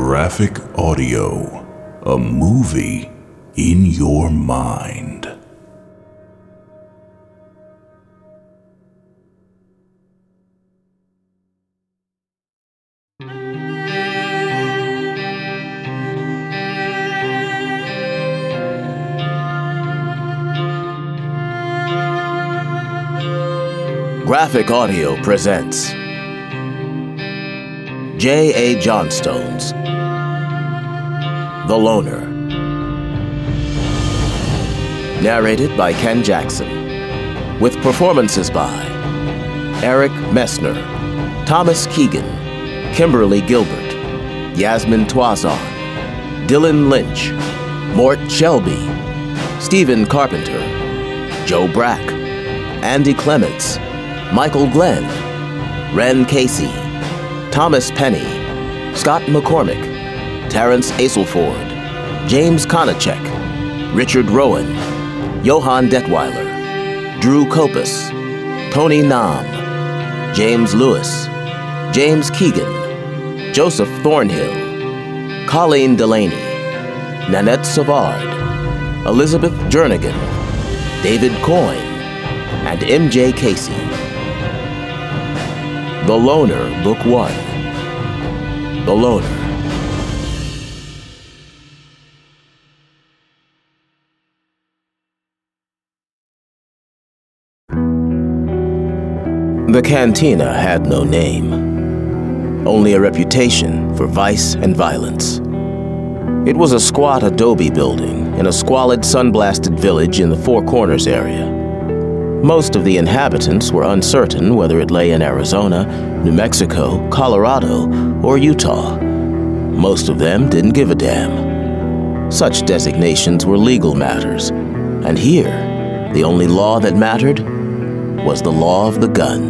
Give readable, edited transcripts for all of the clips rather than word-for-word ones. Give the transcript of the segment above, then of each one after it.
Graphic Audio, a movie in your mind. Graphic Audio presents J.A. Johnstone's The Loner. Narrated by Ken Jackson, with performances by Eric Messner, Thomas Keegan, Kimberly Gilbert, Yasmin Toison, Dylan Lynch, Mort Shelby, Stephen Carpenter, Joe Brack, Andy Clements, Michael Glenn, Ren Casey, Thomas Penny, Scott McCormick, Terrence Aselford, James Konachek, Richard Rowan, Johann Detweiler, Drew Kopus, Tony Nam, James Lewis, James Keegan, Joseph Thornhill, Colleen Delaney, Nanette Savard, Elizabeth Jernigan, David Coyne, and M.J. Casey. The Loner, Book 1. The Loner. The cantina had no name, only a reputation for vice and violence. It was a squat adobe building in a squalid, sun-blasted village in the Four Corners area. Most of the inhabitants were uncertain whether it lay in Arizona, New Mexico, Colorado, or Utah. Most of them didn't give a damn. Such designations were legal matters, and here, the only law that mattered was the law of the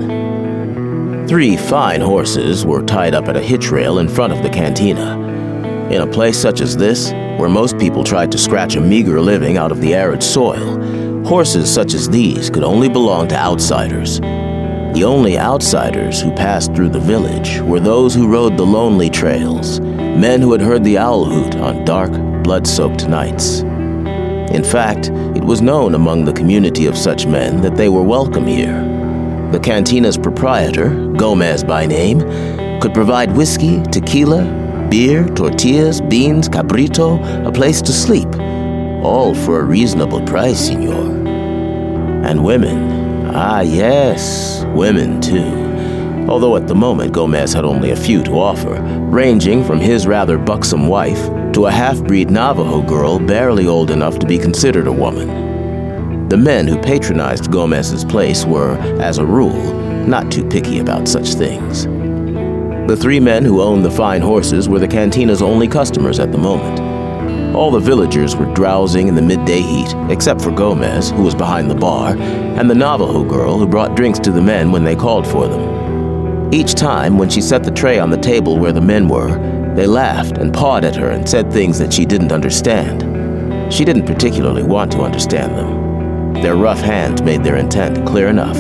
gun. 3 fine horses were tied up at a hitch rail in front of the cantina. In a place such as this, where most people tried to scratch a meager living out of the arid soil, horses such as these could only belong to outsiders. The only outsiders who passed through the village were those who rode the lonely trails, men who had heard the owl hoot on dark, blood-soaked nights. In fact, it was known among the community of such men that they were welcome here. The cantina's proprietor, Gomez by name, could provide whiskey, tequila, beer, tortillas, beans, cabrito, a place to sleep, all for a reasonable price, senor. And women, ah yes, women too. Although at the moment Gomez had only a few to offer, ranging from his rather buxom wife to a half-breed Navajo girl barely old enough to be considered a woman. The men who patronized Gomez's place were, as a rule, not too picky about such things. The 3 men who owned the fine horses were the cantina's only customers at the moment. All the villagers were drowsing in the midday heat, except for Gomez, who was behind the bar, and the Navajo girl who brought drinks to the men when they called for them. Each time, when she set the tray on the table where the men were, they laughed and pawed at her and said things that she didn't understand. She didn't particularly want to understand them. Their rough hands made their intent clear enough.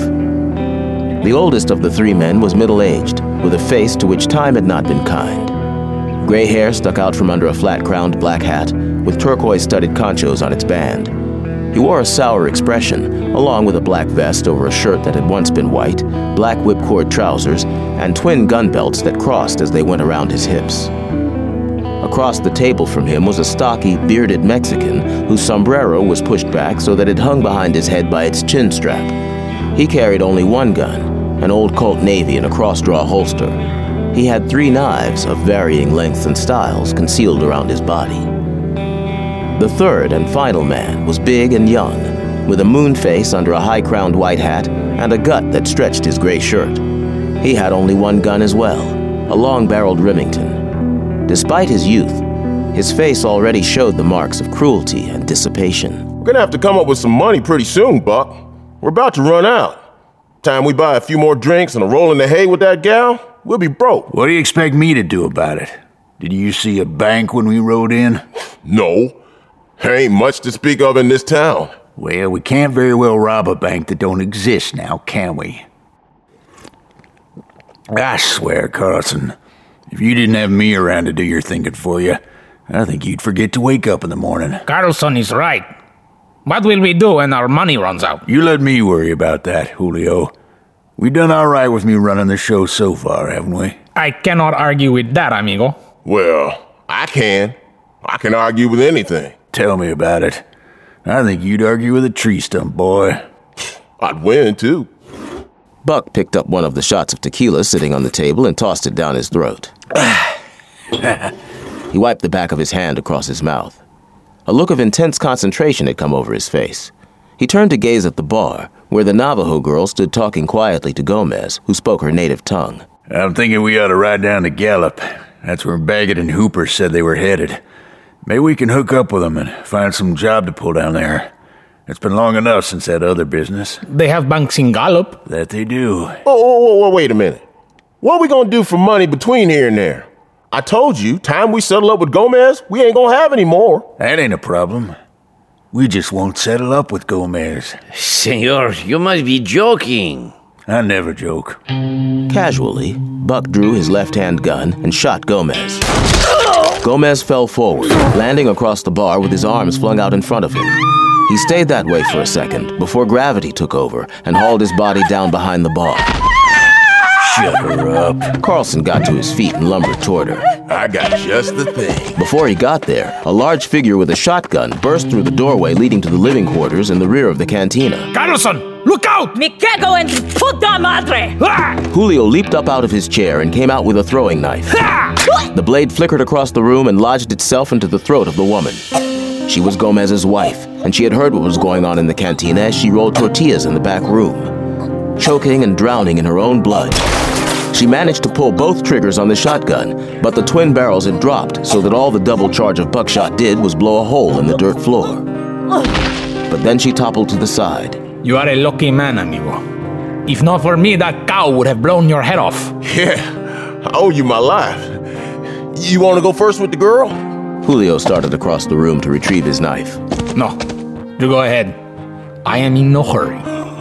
The oldest of the 3 men was middle-aged, with a face to which time had not been kind. Gray hair stuck out from under a flat-crowned black hat, with turquoise-studded conchos on its band. He wore a sour expression, along with a black vest over a shirt that had once been white, black whipcord trousers, and twin gun belts that crossed as they went around his hips. Across the table from him was a stocky, bearded Mexican whose sombrero was pushed back so that it hung behind his head by its chin strap. He carried only one gun, an old Colt Navy in a cross-draw holster. He had 3 knives of varying lengths and styles concealed around his body. The third and final man was big and young, with a moon face under a high-crowned white hat and a gut that stretched his gray shirt. He had only one gun as well, a long-barreled Remington. Despite his youth, his face already showed the marks of cruelty and dissipation. We're gonna have to come up with some money pretty soon, Buck. We're about to run out. Time we buy a few more drinks and a roll in the hay with that gal, we'll be broke. What do you expect me to do about it? Did you see a bank when we rode in? No. There ain't much to speak of in this town. Well, we can't very well rob a bank that don't exist now, can we? I swear, Carlson, If you didn't have me around to do your thinking for you, I think you'd forget to wake up in the morning. Carlson is right. What will we do when our money runs out? You let me worry about that, Julio. We done all right with me running the show so far, haven't we? I cannot argue with that, amigo. Well, I can. I can argue with anything. Tell me about it. I think you'd argue with a tree stump, boy. I'd win, too. Buck picked up one of the shots of tequila sitting on the table and tossed it down his throat. He wiped the back of his hand across his mouth. A look of intense concentration had come over his face. He turned to gaze at the bar, where the Navajo girl stood talking quietly to Gomez, who spoke her native tongue. I'm thinking we ought to ride down to Gallup. That's where Baggett and Hooper said they were headed. Maybe we can hook up with them and find some job to pull down there. It's been long enough since that other business. They have banks in Gallup. That they do. Oh, wait a minute. What are we gonna do for money between here and there? I told you, time we settle up with Gomez, we ain't gonna have any more. That ain't a problem. We just won't settle up with Gomez. Senor, you must be joking. I never joke. Casually, Buck drew his left-hand gun and shot Gomez. Gomez fell forward, landing across the bar with his arms flung out in front of him. He stayed that way for a second before gravity took over and hauled his body down behind the bar. Shut her up. Carlson got to his feet and lumbered toward her. I got just the thing. Before he got there, a large figure with a shotgun burst through the doorway leading to the living quarters in the rear of the cantina. Carlson, look out! Me cago en tu puta madre! Julio leaped up out of his chair and came out with a throwing knife. The blade flickered across the room and lodged itself into the throat of the woman. She was Gomez's wife, and she had heard what was going on in the cantina as she rolled tortillas in the back room. Choking and drowning in her own blood, she managed to pull both triggers on the shotgun, but the twin barrels had dropped so that all the double charge of buckshot did was blow a hole in the dirt floor. But then she toppled to the side. You are a lucky man, amigo. If not for me, that cow would have blown your head off. Yeah, I owe you my life. You want to go first with the girl? Julio started across the room to retrieve his knife. No, you go ahead. I am in no hurry.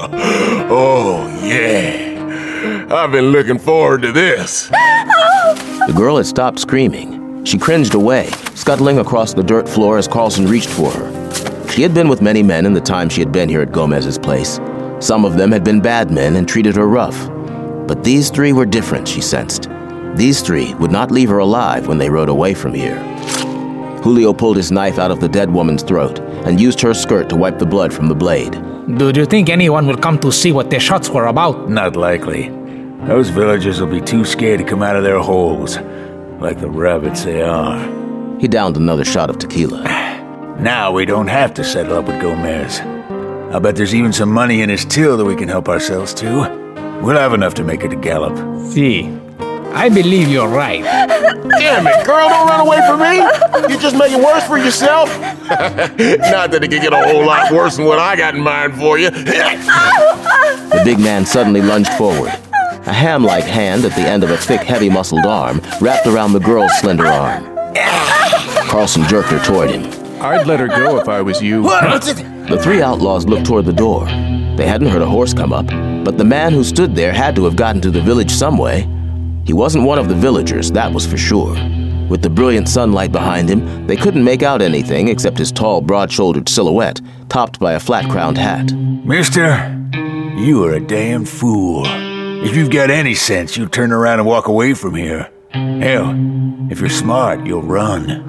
Oh, yeah. I've been looking forward to this. The girl had stopped screaming. She cringed away, scuttling across the dirt floor as Carlson reached for her. She had been with many men in the time she had been here at Gomez's place. Some of them had been bad men and treated her rough. But these three were different, she sensed. These three would not leave her alive when they rode away from here. Julio pulled his knife out of the dead woman's throat and used her skirt to wipe the blood from the blade. Do you think anyone will come to see what the shots were about? Not likely. Those villagers will be too scared to come out of their holes, like the rabbits they are. He downed another shot of tequila. Now we don't have to settle up with Gomez. I bet there's even some money in his till that we can help ourselves to. We'll have enough to make it to Gallup. See, I believe you're right. Damn it, girl, don't run away from me. You just make it worse for yourself. Not that it could get a whole lot worse than what I got in mind for you. The big man suddenly lunged forward. A ham-like hand at the end of a thick, heavy-muscled arm wrapped around the girl's slender arm. Carlson jerked her toward him. I'd let her go if I was you. The three outlaws looked toward the door. They hadn't heard a horse come up, but the man who stood there had to have gotten to the village some way. He wasn't one of the villagers, that was for sure. With the brilliant sunlight behind him, they couldn't make out anything except his tall, broad-shouldered silhouette, topped by a flat-crowned hat. Mister, you are a damn fool. If you've got any sense, you'll turn around and walk away from here. Hell, if you're smart, you'll run.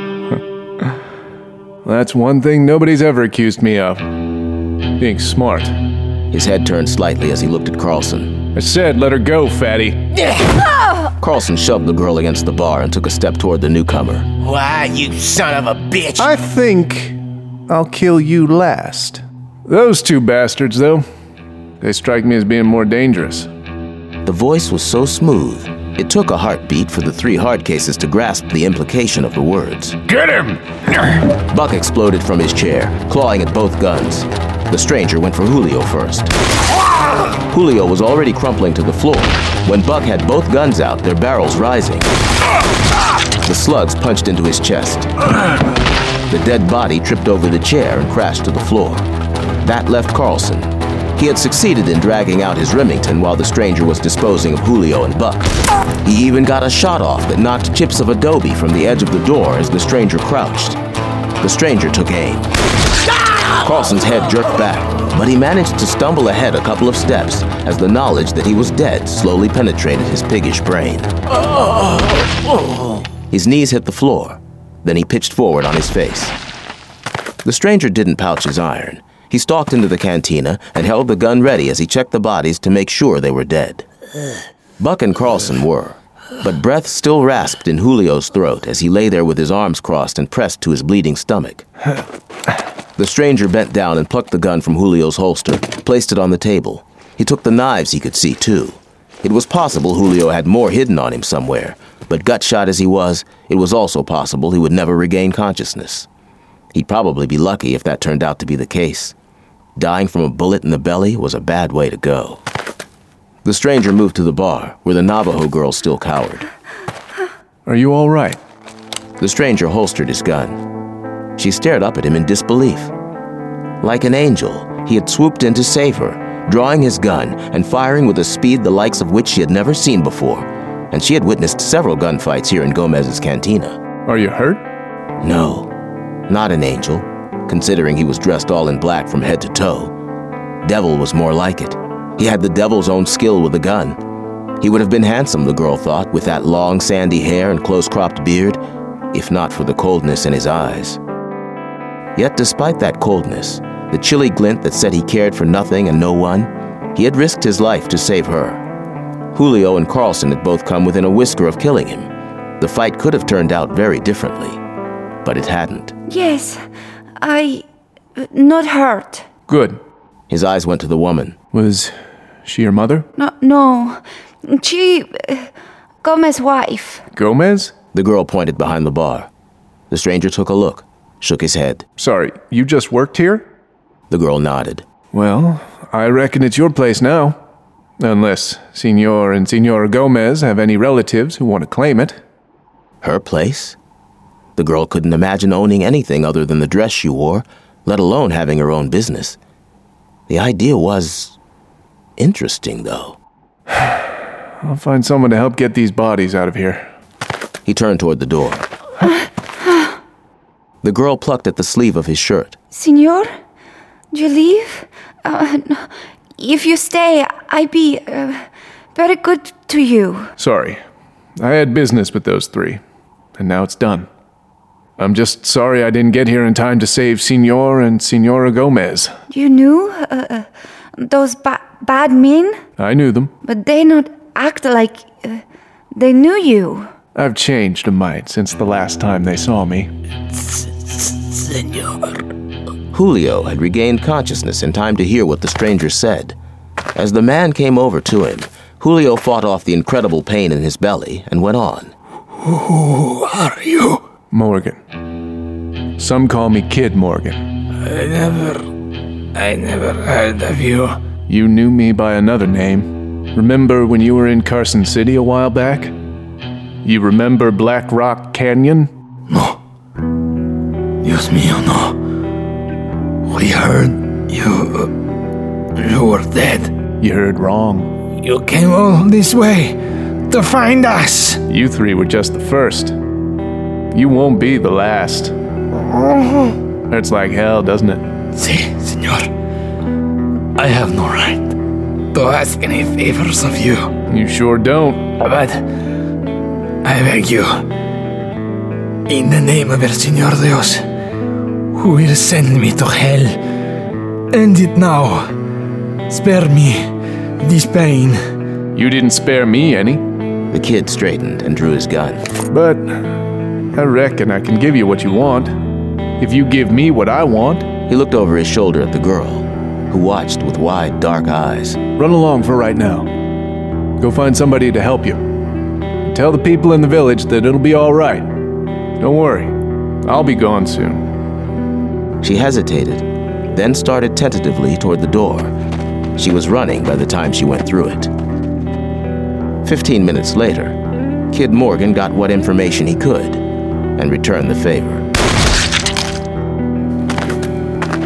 That's one thing nobody's ever accused me of. Being smart. His head turned slightly as he looked at Carlson. I said let her go, fatty. Carlson shoved the girl against the bar and took a step toward the newcomer. Why, you son of a bitch! I think I'll kill you last. Those two bastards, though, they strike me as being more dangerous. The voice was so smooth, it took a heartbeat for the three hard cases to grasp the implication of the words. Get him! Buck exploded from his chair, clawing at both guns. The stranger went for Julio first. Julio was already crumpling to the floor when Buck had both guns out, their barrels rising. The slugs punched into his chest. The dead body tripped over the chair and crashed to the floor. That left Carlson. He had succeeded in dragging out his Remington while the stranger was disposing of Julio and Buck. He even got a shot off that knocked chips of adobe from the edge of the door as the stranger crouched. The stranger took aim. Carlson's head jerked back, but he managed to stumble ahead a couple of steps as the knowledge that he was dead slowly penetrated his piggish brain. His knees hit the floor. Then he pitched forward on his face. The stranger didn't pouch his iron. He stalked into the cantina and held the gun ready as he checked the bodies to make sure they were dead. Buck and Carlson were, but breath still rasped in Julio's throat as he lay there with his arms crossed and pressed to his bleeding stomach. The stranger bent down and plucked the gun from Julio's holster, placed it on the table. He took the knives he could see, too. It was possible Julio had more hidden on him somewhere, but gut-shot as he was, it was also possible he would never regain consciousness. He'd probably be lucky if that turned out to be the case. Dying from a bullet in the belly was a bad way to go. The stranger moved to the bar, where the Navajo girl still cowered. Are you all right? The stranger holstered his gun. She stared up at him in disbelief. Like an angel, he had swooped in to save her, drawing his gun and firing with a speed the likes of which she had never seen before, and she had witnessed several gunfights here in Gomez's cantina. Are you hurt? No, not an angel, considering he was dressed all in black from head to toe. Devil was more like it. He had the devil's own skill with a gun. He would have been handsome, the girl thought, with that long sandy hair and close-cropped beard, if not for the coldness in his eyes. Yet despite that coldness, the chilly glint that said he cared for nothing and no one, he had risked his life to save her. Julio and Carlson had both come within a whisker of killing him. The fight could have turned out very differently, but it hadn't. Yes, not hurt. Good. His eyes went to the woman. Was she your mother? No. She... Gomez's wife. Gomez? The girl pointed behind the bar. The stranger took a look, shook his head. Sorry, you just worked here? The girl nodded. Well, I reckon it's your place now. Unless Senor and Senora Gomez have any relatives who want to claim it. Her place? The girl couldn't imagine owning anything other than the dress she wore, let alone having her own business. The idea was interesting, though. I'll find someone to help get these bodies out of here. He turned toward the door. The girl plucked at the sleeve of his shirt. Senor, do you leave? No. If you stay, I'd be very good to you. Sorry. I had business with those three, and now it's done. I'm just sorry I didn't get here in time to save Senor and Senora Gomez. You knew those bad men? I knew them. But they not act like they knew you. I've changed a mite since the last time they saw me. Senor. Julio had regained consciousness in time to hear what the stranger said. As the man came over to him, Julio fought off the incredible pain in his belly and went on. Who are you? Morgan. Some call me Kid Morgan. I never heard of you. You knew me by another name. Remember when you were in Carson City a while back? You remember Black Rock Canyon? No. Dios mío, no. We heard you were dead. You heard wrong. You came all this way to find us. You three were just the first. You won't be the last. Hurts like hell, doesn't it? Sí, senor. I have no right to ask any favors of you. You sure don't. But I beg you, in the name of El Señor Dios, who will send me to hell, end it now. Spare me this pain. You didn't spare me any. The kid straightened and drew his gun. But I reckon I can give you what you want. If you give me what I want. He looked over his shoulder at the girl, who watched with wide, dark eyes. Run along for right now. Go find somebody to help you. Tell the people in the village that it'll be all right. Don't worry. I'll be gone soon. She hesitated, then started tentatively toward the door. She was running by the time she went through it. 15 minutes later, Kid Morgan got what information he could and returned the favor.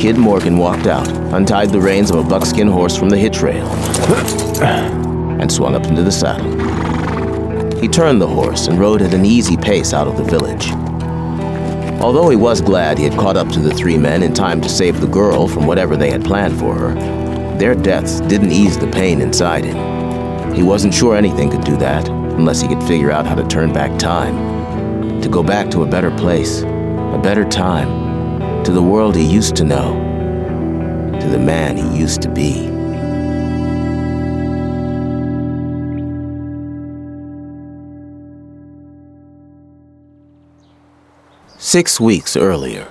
Kid Morgan walked out, untied the reins of a buckskin horse from the hitch rail, and swung up into the saddle. He turned the horse and rode at an easy pace out of the village. Although he was glad he had caught up to the three men in time to save the girl from whatever they had planned for her, their deaths didn't ease the pain inside him. He wasn't sure anything could do that unless he could figure out how to turn back time, to go back to a better place, a better time, to the world he used to know, to the man he used to be. Six weeks earlier.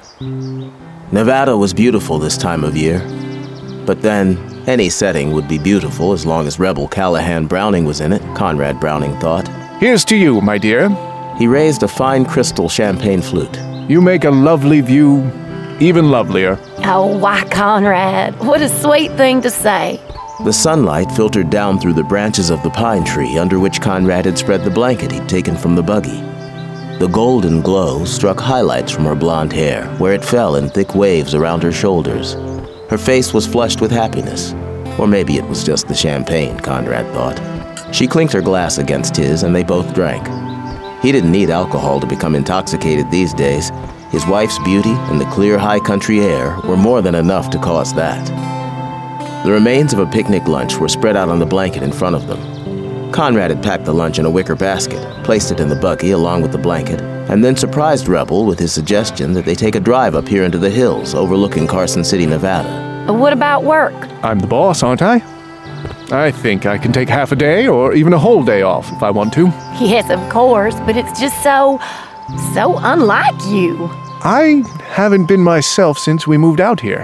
Nevada was beautiful this time of year, but then any setting would be beautiful as long as Rebel Callahan Browning was in it, Conrad Browning thought. Here's to you, my dear. He raised a fine crystal champagne flute. You make a lovely view, even lovelier. Oh, why, Conrad? What a sweet thing to say. The sunlight filtered down through the branches of the pine tree under which Conrad had spread the blanket he'd taken from the buggy. The golden glow struck highlights from her blonde hair, where it fell in thick waves around her shoulders. Her face was flushed with happiness. Or maybe it was just the champagne, Conrad thought. She clinked her glass against his, and they both drank. He didn't need alcohol to become intoxicated these days. His wife's beauty and the clear high country air were more than enough to cause that. The remains of a picnic lunch were spread out on the blanket in front of them. Conrad had packed the lunch in a wicker basket, placed it in the buggy along with the blanket, and then surprised Rebel with his suggestion that they take a drive up here into the hills overlooking Carson City, Nevada. What about work? I'm the boss, aren't I? I think I can take half a day or even a whole day off if I want to. Yes, of course, but it's just so unlike you. I haven't been myself since we moved out here.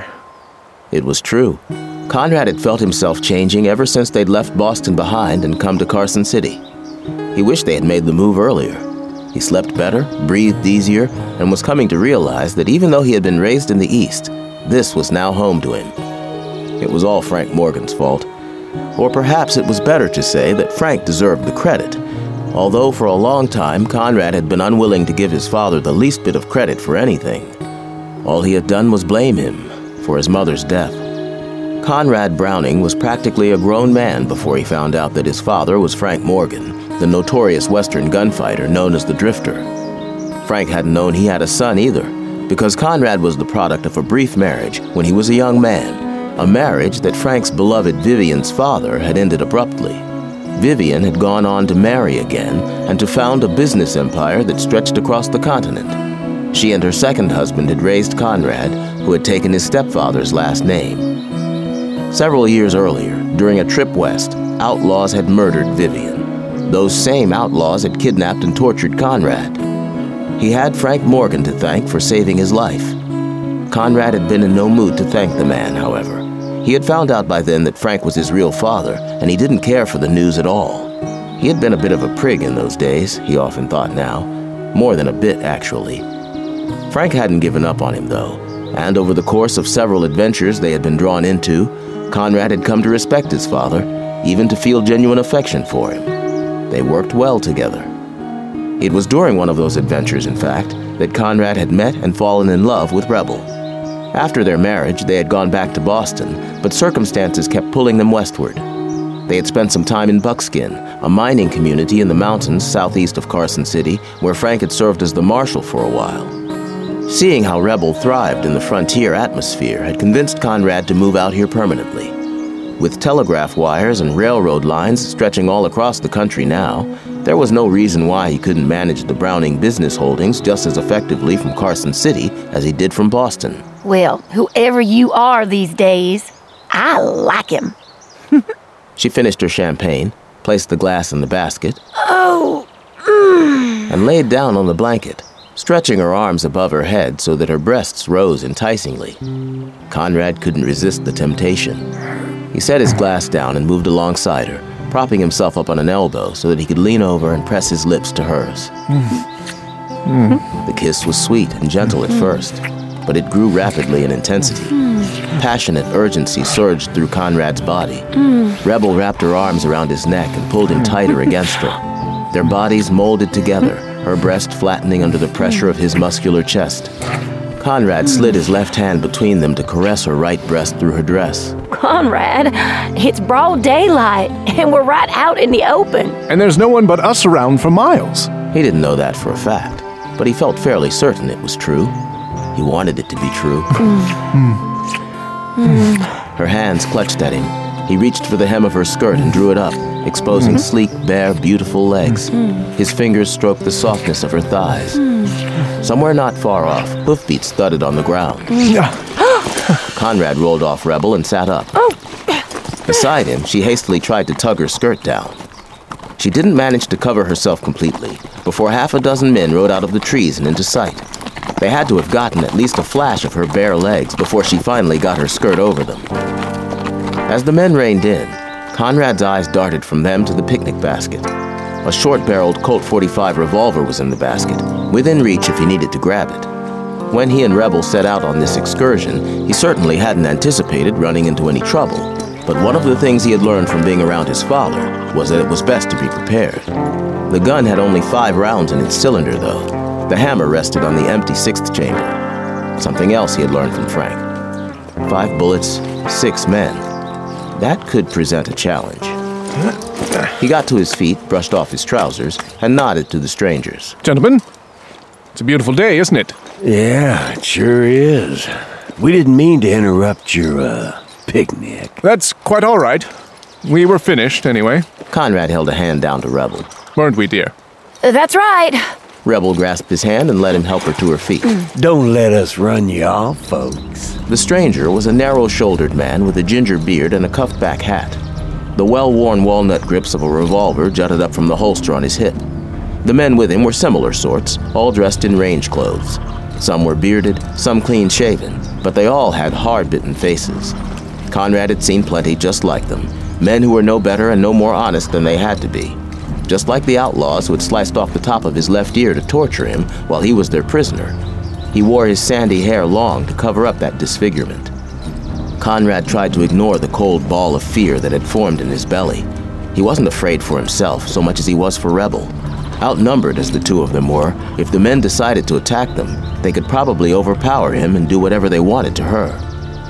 It was true. Conrad had felt himself changing ever since they'd left Boston behind and come to Carson City. He wished they had made the move earlier. He slept better, breathed easier, and was coming to realize that even though he had been raised in the East, this was now home to him. It was all Frank Morgan's fault. Or perhaps it was better to say that Frank deserved the credit, although for a long time Conrad had been unwilling to give his father the least bit of credit for anything. All he had done was blame him for his mother's death. Conrad Browning was practically a grown man before he found out that his father was Frank Morgan, the notorious Western gunfighter known as the Drifter. Frank hadn't known he had a son either, because Conrad was the product of a brief marriage when he was a young man, a marriage that Frank's beloved Vivian's father had ended abruptly. Vivian had gone on to marry again and to found a business empire that stretched across the continent. She and her second husband had raised Conrad, who had taken his stepfather's last name. Several years earlier, during a trip west, outlaws had murdered Vivian. Those same outlaws had kidnapped and tortured Conrad. He had Frank Morgan to thank for saving his life. Conrad had been in no mood to thank the man, however. He had found out by then that Frank was his real father, and he didn't care for the news at all. He had been a bit of a prig in those days, he often thought now. More than a bit, actually. Frank hadn't given up on him, though, and over the course of several adventures they had been drawn into, Conrad had come to respect his father, even to feel genuine affection for him. They worked well together. It was during one of those adventures, in fact, that Conrad had met and fallen in love with Rebel. After their marriage, they had gone back to Boston, but circumstances kept pulling them westward. They had spent some time in Buckskin, a mining community in the mountains southeast of Carson City, where Frank had served as the marshal for a while. Seeing how Rebel thrived in the frontier atmosphere had convinced Conrad to move out here permanently. With telegraph wires and railroad lines stretching all across the country now, there was no reason why he couldn't manage the Browning business holdings just as effectively from Carson City as he did from Boston. Well, whoever you are these days, I like him. She finished her champagne, placed the glass in the basket, and laid down on the blanket, stretching her arms above her head so that her breasts rose enticingly. Conrad couldn't resist the temptation. He set his glass down and moved alongside her, propping himself up on an elbow so that he could lean over and press his lips to hers. The kiss was sweet and gentle at first, but it grew rapidly in intensity. Passionate urgency surged through Conrad's body. Rebel wrapped her arms around his neck and pulled him tighter against her. Their bodies molded together, her breast flattening under the pressure of his muscular chest. Conrad slid his left hand between them to caress her right breast through her dress. Conrad, it's broad daylight, and we're right out in the open. And there's no one but us around for miles. He didn't know that for a fact, but he felt fairly certain it was true. He wanted it to be true. Her hands clutched at him. He reached for the hem of her skirt and drew it up, exposing sleek, bare, beautiful legs. His fingers stroked the softness of her thighs. Somewhere not far off, hoofbeats thudded on the ground. Conrad rolled off Rebel and sat up. Beside him, she hastily tried to tug her skirt down. She didn't manage to cover herself completely before half a dozen men rode out of the trees and into sight. They had to have gotten at least a flash of her bare legs before she finally got her skirt over them. As the men reined in, Conrad's eyes darted from them to the picnic basket. A short-barreled Colt .45 revolver was in the basket, within reach if he needed to grab it. When he and Rebel set out on this excursion, he certainly hadn't anticipated running into any trouble. But one of the things he had learned from being around his father was that it was best to be prepared. The gun had only 5 rounds in its cylinder, though. The hammer rested on the empty 6th chamber. Something else he had learned from Frank. 5 bullets, 6 men. That could present a challenge. He got to his feet, brushed off his trousers, and nodded to the strangers. Gentlemen, it's a beautiful day, isn't it? Yeah, it sure is. We didn't mean to interrupt your, picnic. That's quite all right. We were finished, anyway. Conrad held a hand down to Rebel. Weren't we, dear? That's right. Rebel grasped his hand and let him help her to her feet. Don't let us run you off, folks. The stranger was a narrow-shouldered man with a ginger beard and a cuffed-back hat. The well-worn walnut grips of a revolver jutted up from the holster on his hip. The men with him were similar sorts, all dressed in range clothes. Some were bearded, some clean-shaven, but they all had hard-bitten faces. Conrad had seen plenty just like them, men who were no better and no more honest than they had to be. Just like the outlaws who had sliced off the top of his left ear to torture him while he was their prisoner. He wore his sandy hair long to cover up that disfigurement. Conrad tried to ignore the cold ball of fear that had formed in his belly. He wasn't afraid for himself so much as he was for Rebel. Outnumbered as the two of them were, if the men decided to attack them, they could probably overpower him and do whatever they wanted to her.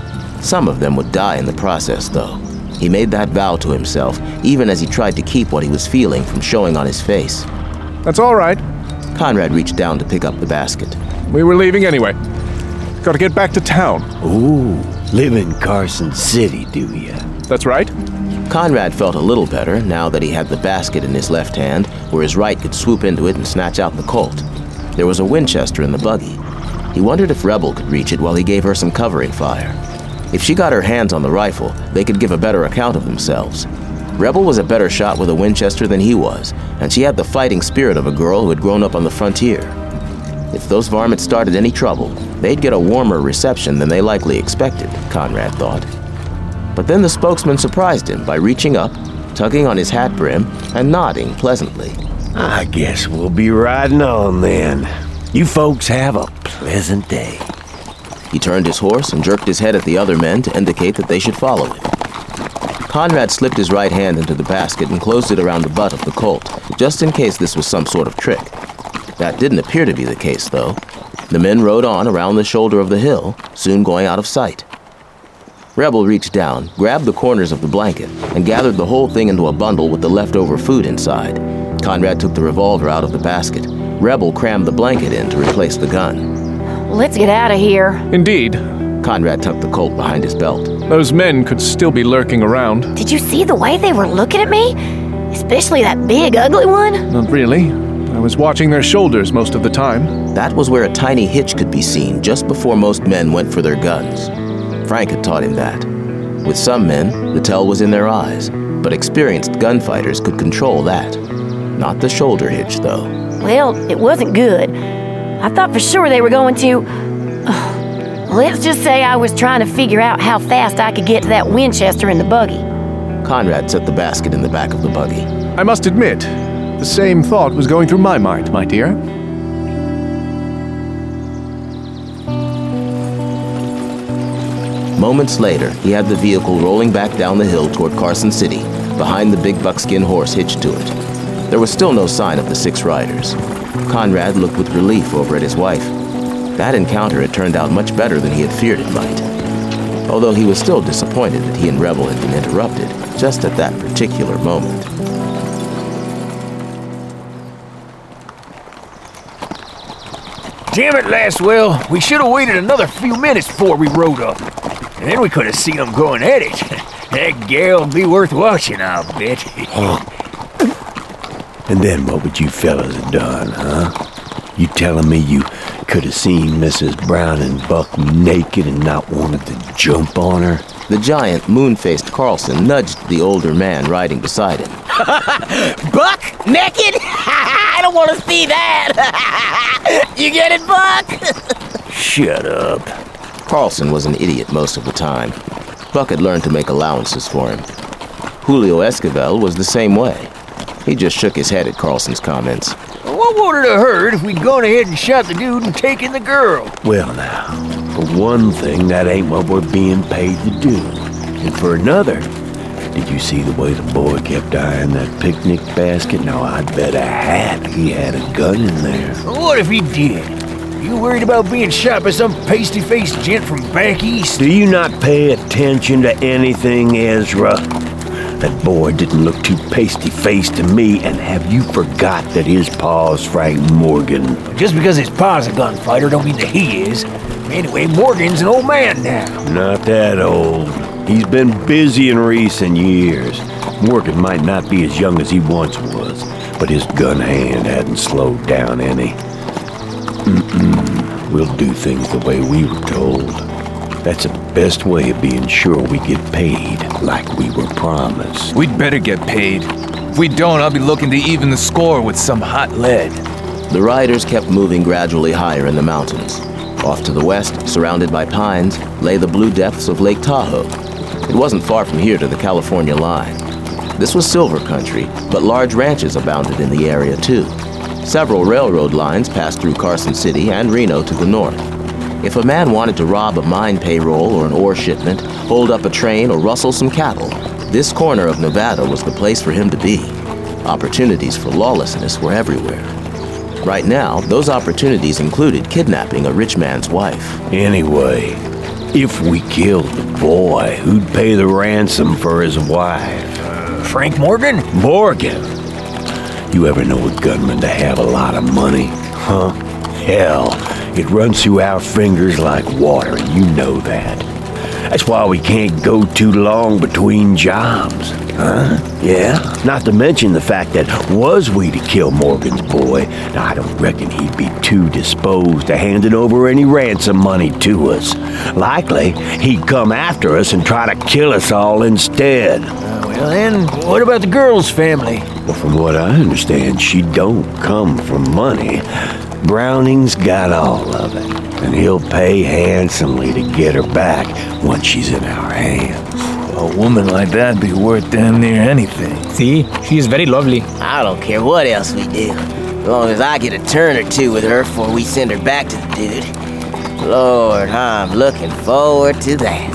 Some of them would die in the process, though. He made that vow to himself, even as he tried to keep what he was feeling from showing on his face. That's all right. Conrad reached down to pick up the basket. We were leaving anyway. Got to get back to town. Ooh, live in Carson City, do ya? That's right. Conrad felt a little better now that he had the basket in his left hand, where his right could swoop into it and snatch out the Colt. There was a Winchester in the buggy. He wondered if Rebel could reach it while he gave her some covering fire. If she got her hands on the rifle, they could give a better account of themselves. Rebel was a better shot with a Winchester than he was, and she had the fighting spirit of a girl who had grown up on the frontier. If those varmints started any trouble, they'd get a warmer reception than they likely expected, Conrad thought. But then the spokesman surprised him by reaching up, tugging on his hat brim, and nodding pleasantly. I guess we'll be riding on then. You folks have a pleasant day. He turned his horse and jerked his head at the other men to indicate that they should follow him. Conrad slipped his right hand into the basket and closed it around the butt of the Colt, just in case this was some sort of trick. That didn't appear to be the case, though. The men rode on around the shoulder of the hill, soon going out of sight. Rebel reached down, grabbed the corners of the blanket, and gathered the whole thing into a bundle with the leftover food inside. Conrad took the revolver out of the basket. Rebel crammed the blanket in to replace the gun. Let's get out of here. Indeed. Conrad tucked the Colt behind his belt. Those men could still be lurking around. Did you see the way they were looking at me? Especially that big, ugly one? Not really. I was watching their shoulders most of the time. That was where a tiny hitch could be seen just before most men went for their guns. Frank had taught him that. With some men, the tell was in their eyes, but experienced gunfighters could control that. Not the shoulder hitch, though. Well, it wasn't good. I thought for sure they were going to... let's just say I was trying to figure out how fast I could get to that Winchester in the buggy. Conrad set the basket in the back of the buggy. I must admit, the same thought was going through my mind, my dear. Moments later, he had the vehicle rolling back down the hill toward Carson City, behind the big buckskin horse hitched to it. There was still no sign of the 6 riders. Conrad looked with relief over at his wife. That encounter had turned out much better than he had feared it might. Although he was still disappointed that he and Rebel had been interrupted just at that particular moment. Damn it, Laswell. We should have waited another few minutes before we rode up. And then we could have seen them going at it. That gal'll be worth watching, I'll bet. And then what would you fellas have done, huh? You telling me you could have seen Mrs. Brown and Buck naked and not wanted to jump on her? The giant, moon-faced Carlson nudged the older man riding beside him. Buck? Naked? I don't want to see that! You get it, Buck? Shut up. Carlson was an idiot most of the time. Buck had learned to make allowances for him. Julio Esquivel was the same way. He just shook his head at Carlson's comments. What would it have hurt if we'd gone ahead and shot the dude and taken the girl? Well now, for one thing, that ain't what we're being paid to do. And for another, did you see the way the boy kept eyeing that picnic basket? Now I'd bet a hat he had a gun in there. What if he did? You worried about being shot by some pasty-faced gent from back east? Do you not pay attention to anything, Ezra? That boy didn't look too pasty-faced to me, and have you forgot that his pa's Frank Morgan? Just because his pa's a gunfighter don't mean that he is. Anyway, Morgan's an old man now. Not that old. He's been busy in recent years. Morgan might not be as young as he once was, but his gun hand hadn't slowed down any. We'll do things the way we were told. That's the best way of being sure we get paid, like we were promised. We'd better get paid. If we don't, I'll be looking to even the score with some hot lead. The riders kept moving gradually higher in the mountains. Off to the west, surrounded by pines, lay the blue depths of Lake Tahoe. It wasn't far from here to the California line. This was silver country, but large ranches abounded in the area too. Several railroad lines passed through Carson City and Reno to the north. If a man wanted to rob a mine payroll or an ore shipment, hold up a train, or rustle some cattle, this corner of Nevada was the place for him to be. Opportunities for lawlessness were everywhere. Right now, those opportunities included kidnapping a rich man's wife. Anyway, if we killed the boy, who'd pay the ransom for his wife? Frank Morgan? Morgan! You ever know a gunman to have a lot of money? Huh? Hell, it runs through our fingers like water, and you know that. That's why we can't go too long between jobs. Huh? Yeah? Not to mention the fact that was we to kill Morgan's boy, now I don't reckon he'd be too disposed to handing over any ransom money to us. Likely, he'd come after us and try to kill us all instead. Well then, what about the girl's family? Well, from what I understand, she don't come from money. Browning's got all of it, and he'll pay handsomely to get her back once she's in our hands. A woman like that'd be worth damn near anything. See, she is very lovely. I don't care what else we do, as long as I get a turn or two with her before we send her back to the dude. Lord, I'm looking forward to that.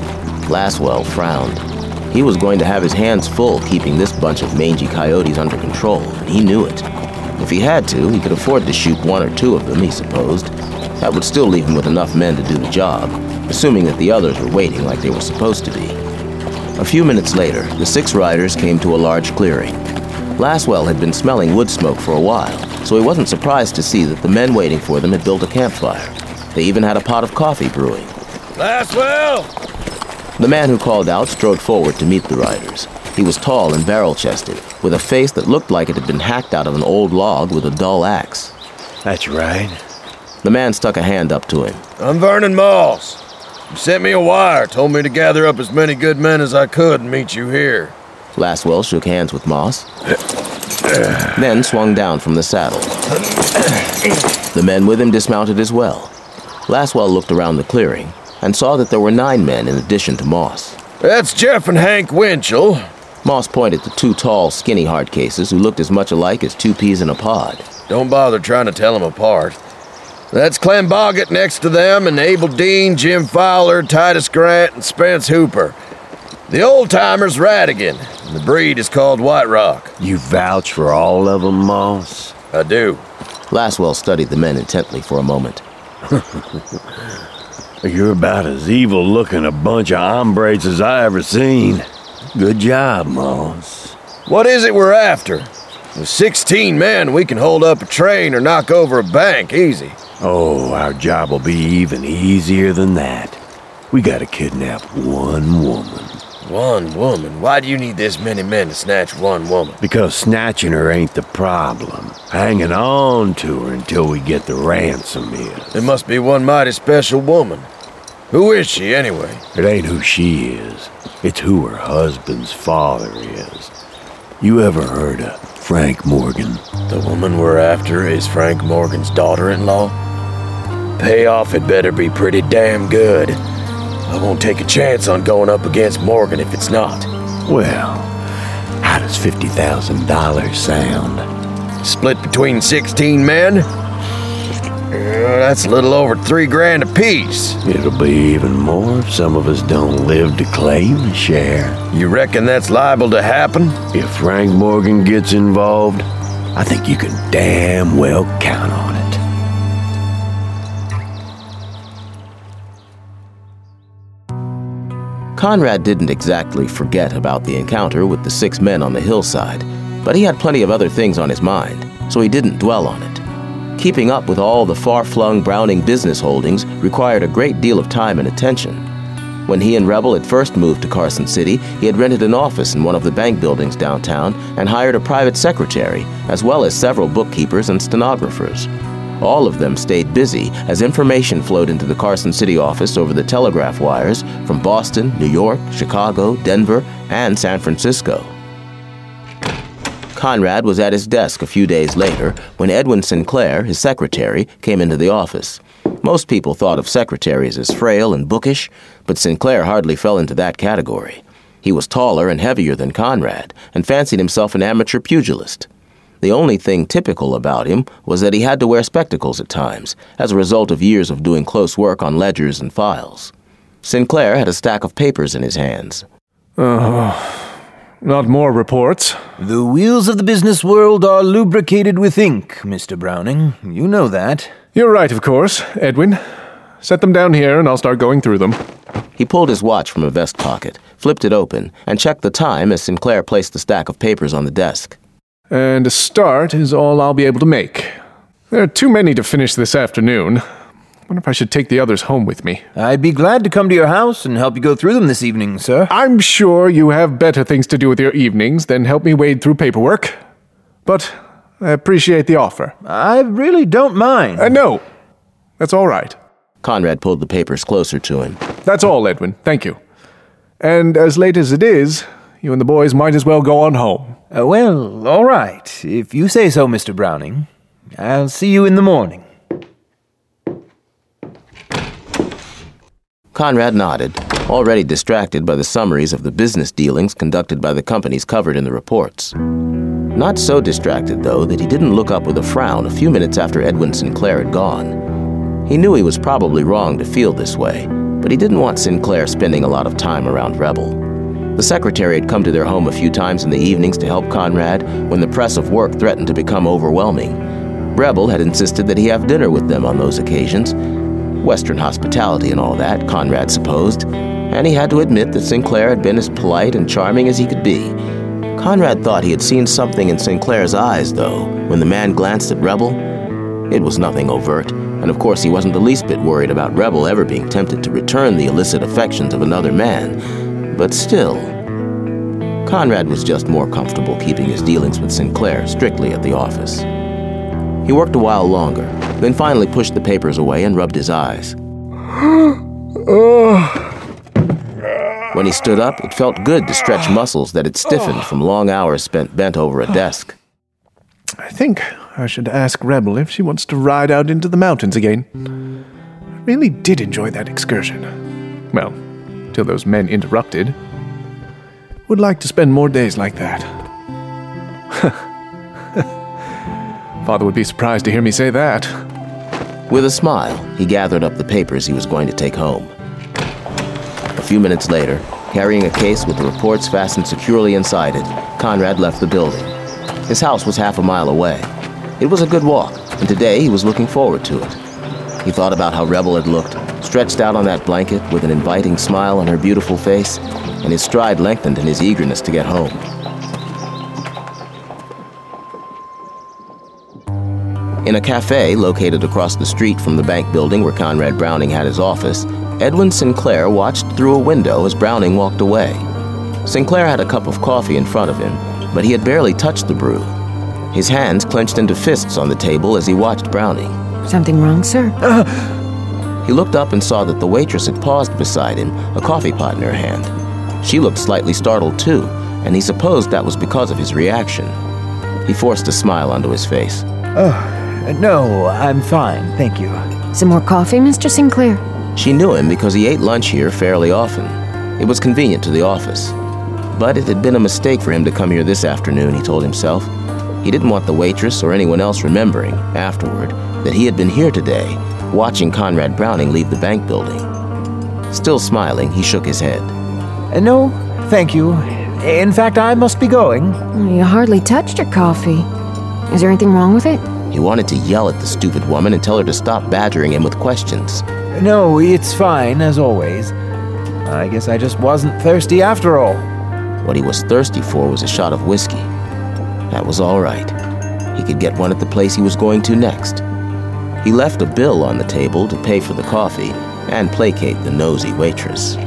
Laswell frowned. He was going to have his hands full keeping this bunch of mangy coyotes under control, and he knew it. If he had to, he could afford to shoot one or two of them, he supposed. That would still leave him with enough men to do the job, assuming that the others were waiting like they were supposed to be. A few minutes later, the 6 riders came to a large clearing. Laswell had been smelling wood smoke for a while, so he wasn't surprised to see that the men waiting for them had built a campfire. They even had a pot of coffee brewing. Laswell! The man who called out strode forward to meet the riders. He was tall and barrel-chested, with a face that looked like it had been hacked out of an old log with a dull axe. That's right. The man stuck a hand up to him. I'm Vernon Moss. You sent me a wire, told me to gather up as many good men as I could and meet you here. Laswell shook hands with Moss, then swung down from the saddle. The men with him dismounted as well. Laswell looked around the clearing and saw that there were 9 men in addition to Moss. That's Jeff and Hank Winchell. Moss pointed to 2 tall, skinny hardcases who looked as much alike as 2 peas in a pod. Don't bother trying to tell them apart. That's Clem Boggett next to them, and Abel Dean, Jim Fowler, Titus Grant, and Spence Hooper. The old-timer's Radigan, and the breed is called White Rock. You vouch for all of them, Moss? I do. Laswell studied the men intently for a moment. You're about as evil-looking a bunch of hombres as I ever seen. Good job, Moss. What is it we're after? With 16 men, we can hold up a train or knock over a bank easy. Oh, our job will be even easier than that. We gotta kidnap one woman. One woman? Why do you need this many men to snatch one woman? Because snatching her ain't the problem. Hanging on to her until we get the ransom is. It must be one mighty special woman. Who is she, anyway? It ain't who she is. It's who her husband's father is. You ever heard of Frank Morgan? The woman we're after is Frank Morgan's daughter-in-law? Payoff had better be pretty damn good. I won't take a chance on going up against Morgan if it's not. Well, how does $50,000 sound? Split between 16 men? That's a little over $3,000 apiece. It'll be even more if some of us don't live to claim a share. You reckon that's liable to happen? If Frank Morgan gets involved, I think you can damn well count on it. Conrad didn't exactly forget about the encounter with the 6 men on the hillside, but he had plenty of other things on his mind, so he didn't dwell on it. Keeping up with all the far-flung Browning business holdings required a great deal of time and attention. When he and Rebel had first moved to Carson City, he had rented an office in one of the bank buildings downtown and hired a private secretary, as well as several bookkeepers and stenographers. All of them stayed busy as information flowed into the Carson City office over the telegraph wires from Boston, New York, Chicago, Denver, and San Francisco. Conrad was at his desk a few days later when Edwin Sinclair, his secretary, came into the office. Most people thought of secretaries as frail and bookish, but Sinclair hardly fell into that category. He was taller and heavier than Conrad and fancied himself an amateur pugilist. The only thing typical about him was that he had to wear spectacles at times, as a result of years of doing close work on ledgers and files. Sinclair had a stack of papers in his hands. Not more reports. The wheels of the business world are lubricated with ink, Mr. Browning. You know that. You're right, of course, Edwin. Set them down here and I'll start going through them. He pulled his watch from a vest pocket, flipped it open, and checked the time as Sinclair placed the stack of papers on the desk. And a start is all I'll be able to make. There are too many to finish this afternoon. Wonder if I should take the others home with me. I'd be glad to come to your house and help you go through them this evening, sir. I'm sure you have better things to do with your evenings than help me wade through paperwork. But I appreciate the offer. I really don't mind. No, that's all right. Conrad pulled the papers closer to him. That's all, Edwin. Thank you. And as late as it is, you and the boys might as well go on home. Well, all right. If you say so, Mr. Browning. I'll see you in the morning. Conrad nodded, already distracted by the summaries of the business dealings conducted by the companies covered in the reports. Not so distracted, though, that he didn't look up with a frown a few minutes after Edwin Sinclair had gone. He knew he was probably wrong to feel this way, but he didn't want Sinclair spending a lot of time around Rebel. The secretary had come to their home a few times in the evenings to help Conrad when the press of work threatened to become overwhelming. Rebel had insisted that he have dinner with them on those occasions. Western hospitality and all that, Conrad supposed, and he had to admit that Sinclair had been as polite and charming as he could be. Conrad thought he had seen something in Sinclair's eyes, though, when the man glanced at Rebel. It was nothing overt, and of course he wasn't the least bit worried about Rebel ever being tempted to return the illicit affections of another man. But still, Conrad was just more comfortable keeping his dealings with Sinclair strictly at the office. He worked a while longer, then finally pushed the papers away and rubbed his eyes. When he stood up, it felt good to stretch muscles that had stiffened from long hours spent bent over a desk. I think I should ask Rebel if she wants to ride out into the mountains again. I really did enjoy that excursion. Well, till those men interrupted. Would like to spend more days like that. Father would be surprised to hear me say that. With a smile, he gathered up the papers he was going to take home. A few minutes later, carrying a case with the reports fastened securely inside it, Conrad left the building. His house was half a mile away. It was a good walk, and today he was looking forward to it. He thought about how Rebel had looked, stretched out on that blanket with an inviting smile on her beautiful face, and his stride lengthened in his eagerness to get home. In a cafe located across the street from the bank building where Conrad Browning had his office, Edwin Sinclair watched through a window as Browning walked away. Sinclair had a cup of coffee in front of him, but he had barely touched the brew. His hands clenched into fists on the table as he watched Browning. Something wrong, sir? He looked up and saw that the waitress had paused beside him, a coffee pot in her hand. She looked slightly startled too, and he supposed that was because of his reaction. He forced a smile onto his face. No, I'm fine, thank you. Some more coffee, Mr. Sinclair? She knew him because he ate lunch here fairly often. It was convenient to the office. But it had been a mistake for him to come here this afternoon, he told himself. He didn't want the waitress or anyone else remembering, afterward, that he had been here today, watching Conrad Browning leave the bank building. Still smiling, he shook his head. No, thank you. In fact, I must be going. You hardly touched your coffee. Is there anything wrong with it? He wanted to yell at the stupid woman and tell her to stop badgering him with questions. No, it's fine, as always. I guess I just wasn't thirsty after all. What he was thirsty for was a shot of whiskey. That was all right. He could get one at the place he was going to next. He left a bill on the table to pay for the coffee and placate the nosy waitress.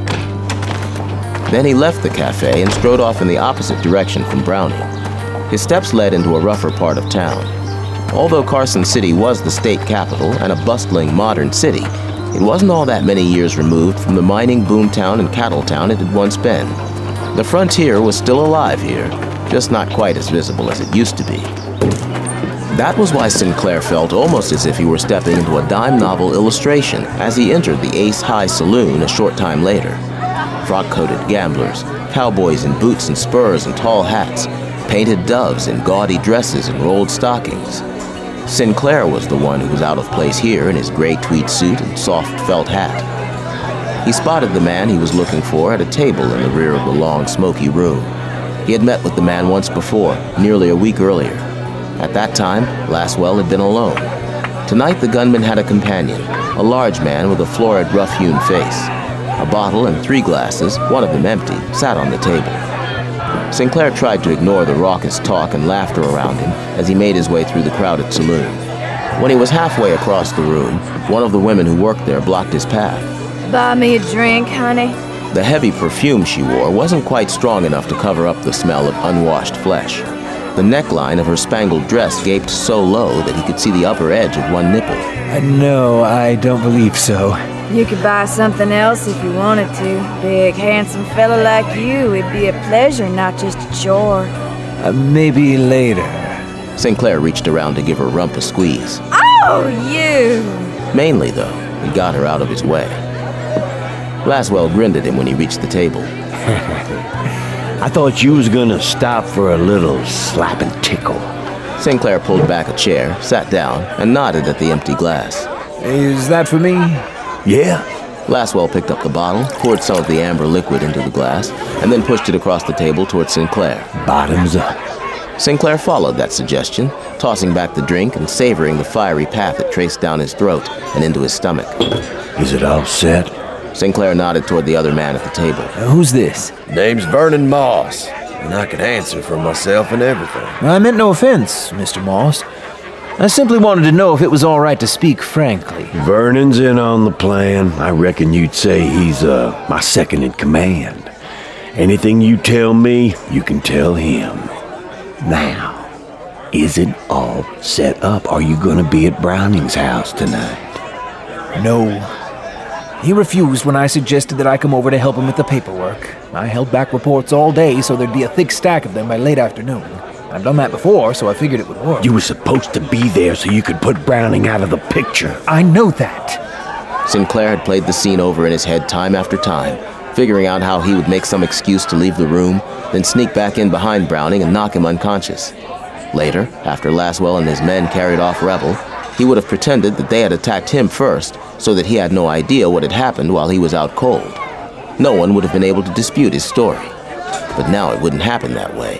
Then he left the cafe and strode off in the opposite direction from Browning. His steps led into a rougher part of town. Although Carson City was the state capital and a bustling modern city, it wasn't all that many years removed from the mining boomtown and cattle town it had once been. The frontier was still alive here, just not quite as visible as it used to be. That was why Sinclair felt almost as if he were stepping into a dime novel illustration as he entered the Ace High Saloon a short time later. Frock-coated gamblers, cowboys in boots and spurs and tall hats, painted doves in gaudy dresses and rolled stockings. Sinclair was the one who was out of place here in his gray tweed suit and soft felt hat. He spotted the man he was looking for at a table in the rear of the long, smoky room. He had met with the man once before, nearly a week earlier. At that time, Laswell had been alone. Tonight the gunman had a companion, a large man with a florid, rough-hewn face. A bottle and 3 glasses, one of them empty, sat on the table. Sinclair tried to ignore the raucous talk and laughter around him as he made his way through the crowded saloon. When he was halfway across the room, one of the women who worked there blocked his path. Buy me a drink, honey. The heavy perfume she wore wasn't quite strong enough to cover up the smell of unwashed flesh. The neckline of her spangled dress gaped so low that he could see the upper edge of one nipple. No, I don't believe so. You could buy something else if you wanted to. Big, handsome fella like you, it'd be a pleasure, not just a chore. Maybe later. Sinclair reached around to give her rump a squeeze. Oh, you! Mainly, though, he got her out of his way. Laswell grinned at him when he reached the table. I thought you was gonna stop for a little slap and tickle. Sinclair pulled back a chair, sat down, and nodded at the empty glass. Is that for me? Yeah. Laswell picked up the bottle, poured some of the amber liquid into the glass, and then pushed it across the table toward Sinclair. Bottoms up. Sinclair followed that suggestion, tossing back the drink and savoring the fiery path it traced down his throat and into his stomach. Is it all set? Sinclair nodded toward the other man at the table. Who's this? Name's Vernon Moss, and I can answer for myself and everything. I meant no offense, Mr. Moss. I simply wanted to know if it was all right to speak frankly. Vernon's in on the plan. I reckon you'd say he's, my second in command. Anything you tell me, you can tell him. Now, is it all set up? Are you gonna be at Browning's house tonight? No. He refused when I suggested that I come over to help him with the paperwork. I held back reports all day so there'd be a thick stack of them by late afternoon. I've done that before, so I figured it would work. You were supposed to be there so you could put Browning out of the picture. I know that. Sinclair had played the scene over in his head time after time, figuring out how he would make some excuse to leave the room, then sneak back in behind Browning and knock him unconscious. Later, after Laswell and his men carried off Rebel, he would have pretended that they had attacked him first, so that he had no idea what had happened while he was out cold. No one would have been able to dispute his story. But now it wouldn't happen that way.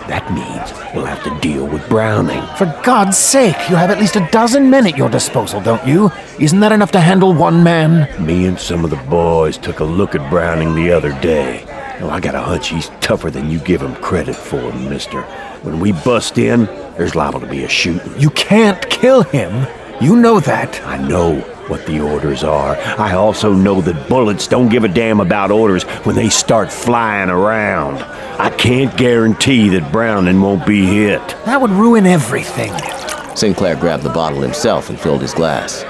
That means we'll have to deal with Browning. For God's sake, you have at least a dozen men at your disposal, don't you? Isn't that enough to handle one man? Me and some of the boys took a look at Browning the other day. Now, I got a hunch he's tougher than you give him credit for, mister. When we bust in, there's liable to be a shooting. You can't kill him. You know that. I know what the orders are. I also know that bullets don't give a damn about orders when they start flying around. I can't guarantee that Browning won't be hit. That would ruin everything. Sinclair grabbed the bottle himself and filled his glass.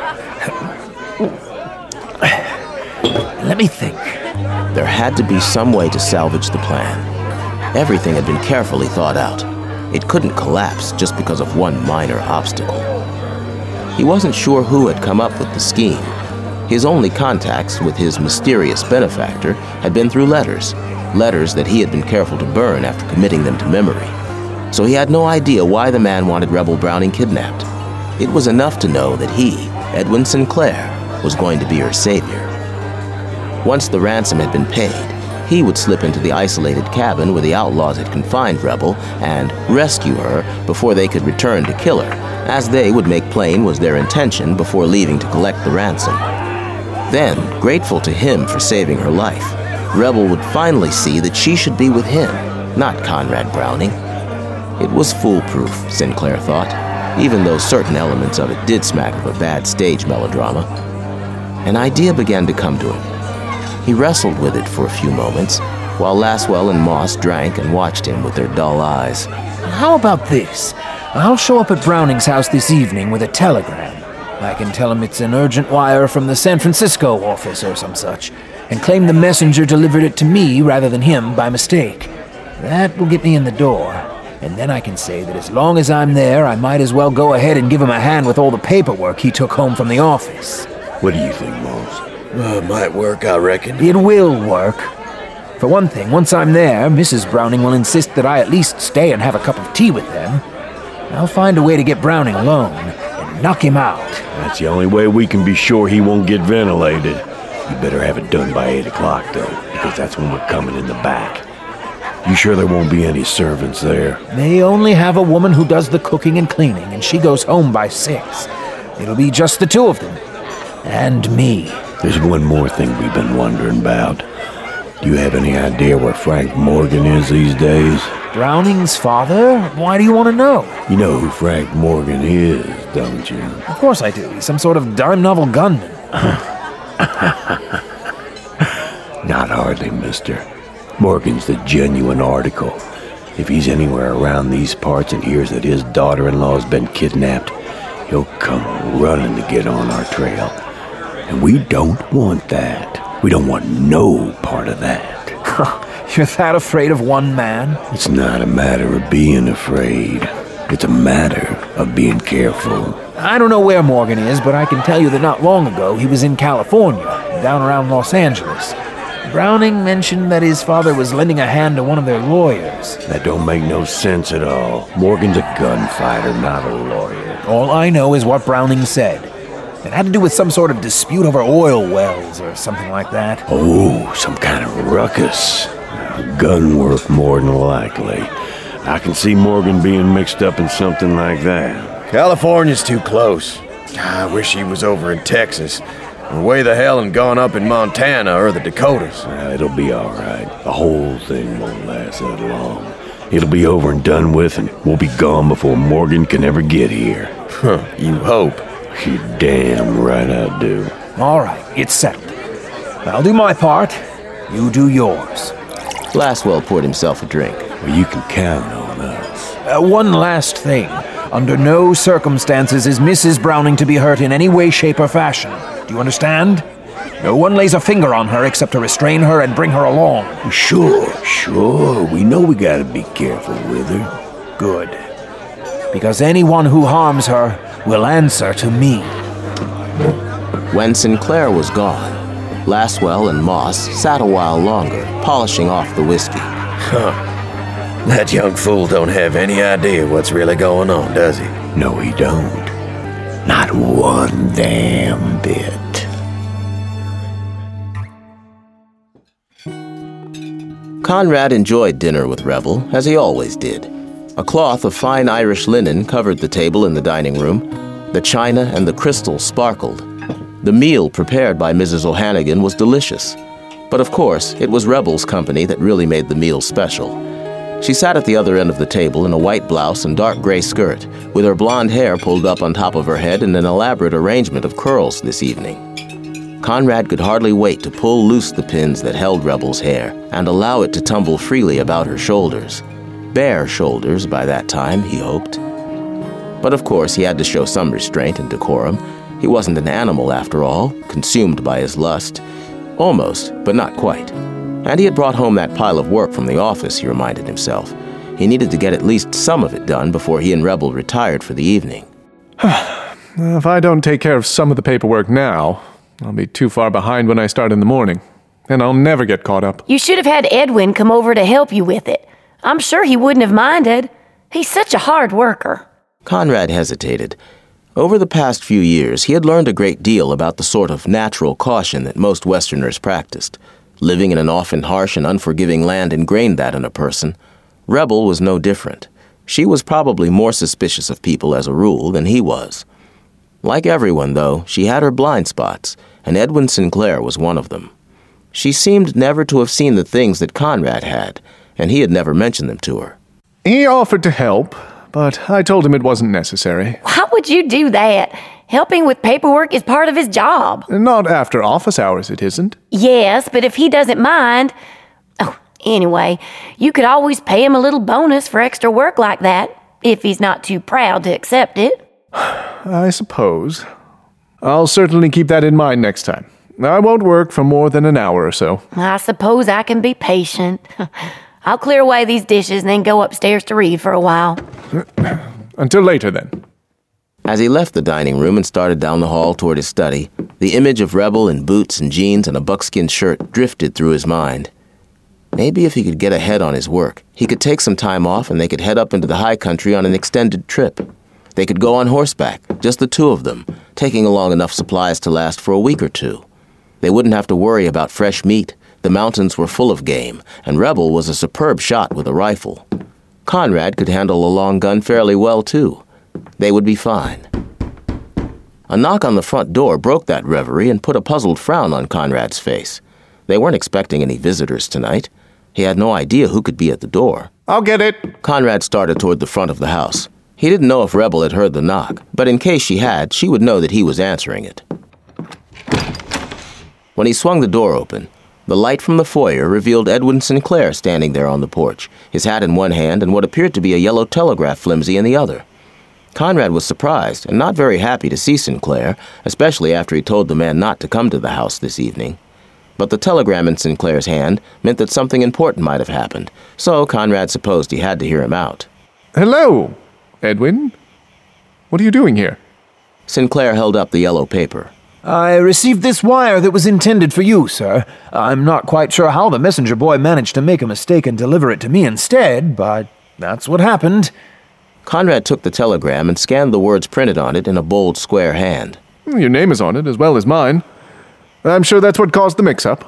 Let me think. There had to be some way to salvage the plan. Everything had been carefully thought out. It couldn't collapse just because of one minor obstacle. He wasn't sure who had come up with the scheme. His only contacts with his mysterious benefactor had been through letters that he had been careful to burn after committing them to memory. So he had no idea why the man wanted Rebel Browning kidnapped. It was enough to know that he, Edwin Sinclair, was going to be her savior. Once the ransom had been paid, he would slip into the isolated cabin where the outlaws had confined Rebel and rescue her before they could return to kill her, as they would make plain was their intention before leaving to collect the ransom. Then, grateful to him for saving her life, Rebel would finally see that she should be with him, not Conrad Browning. It was foolproof, Sinclair thought, even though certain elements of it did smack of a bad stage melodrama. An idea began to come to him. He wrestled with it for a few moments, while Laswell and Moss drank and watched him with their dull eyes. How about this? I'll show up at Browning's house this evening with a telegram. I can tell him it's an urgent wire from the San Francisco office or some such, and claim the messenger delivered it to me rather than him by mistake. That will get me in the door, and then I can say that as long as I'm there, I might as well go ahead and give him a hand with all the paperwork he took home from the office. What do you think, Moss? Might work, I reckon. It will work. For one thing, once I'm there, Mrs. Browning will insist that I at least stay and have a cup of tea with them. I'll find a way to get Browning alone and knock him out. That's the only way we can be sure he won't get ventilated. You better have it done by 8 o'clock, though, because that's when we're coming in the back. You sure there won't be any servants there? They only have a woman who does the cooking and cleaning, and she goes home by 6. It'll be just the two of them. And me. There's one more thing we've been wondering about. Do you have any idea where Frank Morgan is these days? Browning's father? Why do you want to know? You know who Frank Morgan is, don't you? Of course I do. He's some sort of dime novel gunman. Not hardly, mister. Morgan's the genuine article. If he's anywhere around these parts and hears that his daughter-in-law's been kidnapped, he'll come running to get on our trail. And we don't want that. We don't want no part of that. You're that afraid of one man? It's not a matter of being afraid. It's a matter of being careful. I don't know where Morgan is, but I can tell you that not long ago he was in California, down around Los Angeles. Browning mentioned that his father was lending a hand to one of their lawyers. That don't make no sense at all. Morgan's a gunfighter, not a lawyer. All I know is what Browning said. It had to do with some sort of dispute over oil wells or something like that. Oh, some kind of ruckus. Gun work, more than likely. I can see Morgan being mixed up in something like that. California's too close. I wish he was over in Texas. Or way the hell and gone up in Montana or the Dakotas. It'll be all right. The whole thing won't last that long. It'll be over and done with, and we'll be gone before Morgan can ever get here. Huh, you hope. You damn right I do. All right, it's settled. I'll do my part. You do yours. Laswell poured himself a drink. Well, you can count on us. One last thing. Under no circumstances is Mrs. Browning to be hurt in any way, shape, or fashion. Do you understand? No one lays a finger on her except to restrain her and bring her along. Sure. We know we gotta be careful with her. Good. Because anyone who harms her will answer to me. When Sinclair was gone, Laswell and Moss sat a while longer, polishing off the whiskey. That young fool don't have any idea what's really going on, does he? No, he don't. Not one damn bit. Conrad enjoyed dinner with Rebel, as he always did. A cloth of fine Irish linen covered the table in the dining room. The china and the crystal sparkled. The meal prepared by Mrs. O'Hannigan was delicious. But of course, it was Rebel's company that really made the meal special. She sat at the other end of the table in a white blouse and dark gray skirt, with her blonde hair pulled up on top of her head in an elaborate arrangement of curls this evening. Conrad could hardly wait to pull loose the pins that held Rebel's hair and allow it to tumble freely about her shoulders. Bare shoulders by that time, he hoped. But of course, he had to show some restraint and decorum. He wasn't an animal after all, consumed by his lust. Almost, but not quite. And he had brought home that pile of work from the office, he reminded himself. He needed to get at least some of it done before he and Rebel retired for the evening. If I don't take care of some of the paperwork now, I'll be too far behind when I start in the morning, and I'll never get caught up. You should have had Edwin come over to help you with it. I'm sure he wouldn't have minded. He's such a hard worker. Conrad hesitated. Over the past few years, he had learned a great deal about the sort of natural caution that most Westerners practiced. Living in an often harsh and unforgiving land ingrained that in a person. Rebel was no different. She was probably more suspicious of people as a rule than he was. Like everyone, though, she had her blind spots, and Edwin Sinclair was one of them. She seemed never to have seen the things that Conrad had, and he had never mentioned them to her. He offered to help, but I told him it wasn't necessary. Why would you do that? Helping with paperwork is part of his job. Not after office hours, it isn't. Yes, but if he doesn't mind... Oh, anyway, you could always pay him a little bonus for extra work like that, if he's not too proud to accept it. I suppose. I'll certainly keep that in mind next time. I won't work for more than an hour or so. I suppose I can be patient. I'll clear away these dishes and then go upstairs to read for a while. Until later, then. As he left the dining room and started down the hall toward his study, the image of Rebel in boots and jeans and a buckskin shirt drifted through his mind. Maybe if he could get ahead on his work, he could take some time off and they could head up into the high country on an extended trip. They could go on horseback, just the two of them, taking along enough supplies to last for a week or two. They wouldn't have to worry about fresh meat. The mountains were full of game, and Rebel was a superb shot with a rifle. Conrad could handle a long gun fairly well, too. They would be fine. A knock on the front door broke that reverie and put a puzzled frown on Conrad's face. They weren't expecting any visitors tonight. He had no idea who could be at the door. I'll get it. Conrad started toward the front of the house. He didn't know if Rebel had heard the knock, but in case she had, she would know that he was answering it. When he swung the door open, the light from the foyer revealed Edwin Sinclair standing there on the porch, his hat in one hand and what appeared to be a yellow telegraph flimsy in the other. Conrad was surprised and not very happy to see Sinclair, especially after he told the man not to come to the house this evening. But the telegram in Sinclair's hand meant that something important might have happened, so Conrad supposed he had to hear him out. Hello, Edwin. What are you doing here? Sinclair held up the yellow paper. I received this wire that was intended for you, sir. I'm not quite sure how the messenger boy managed to make a mistake and deliver it to me instead, but that's what happened. Conrad took the telegram and scanned the words printed on it in a bold square hand. Your name is on it, as well as mine. I'm sure that's what caused the mix-up.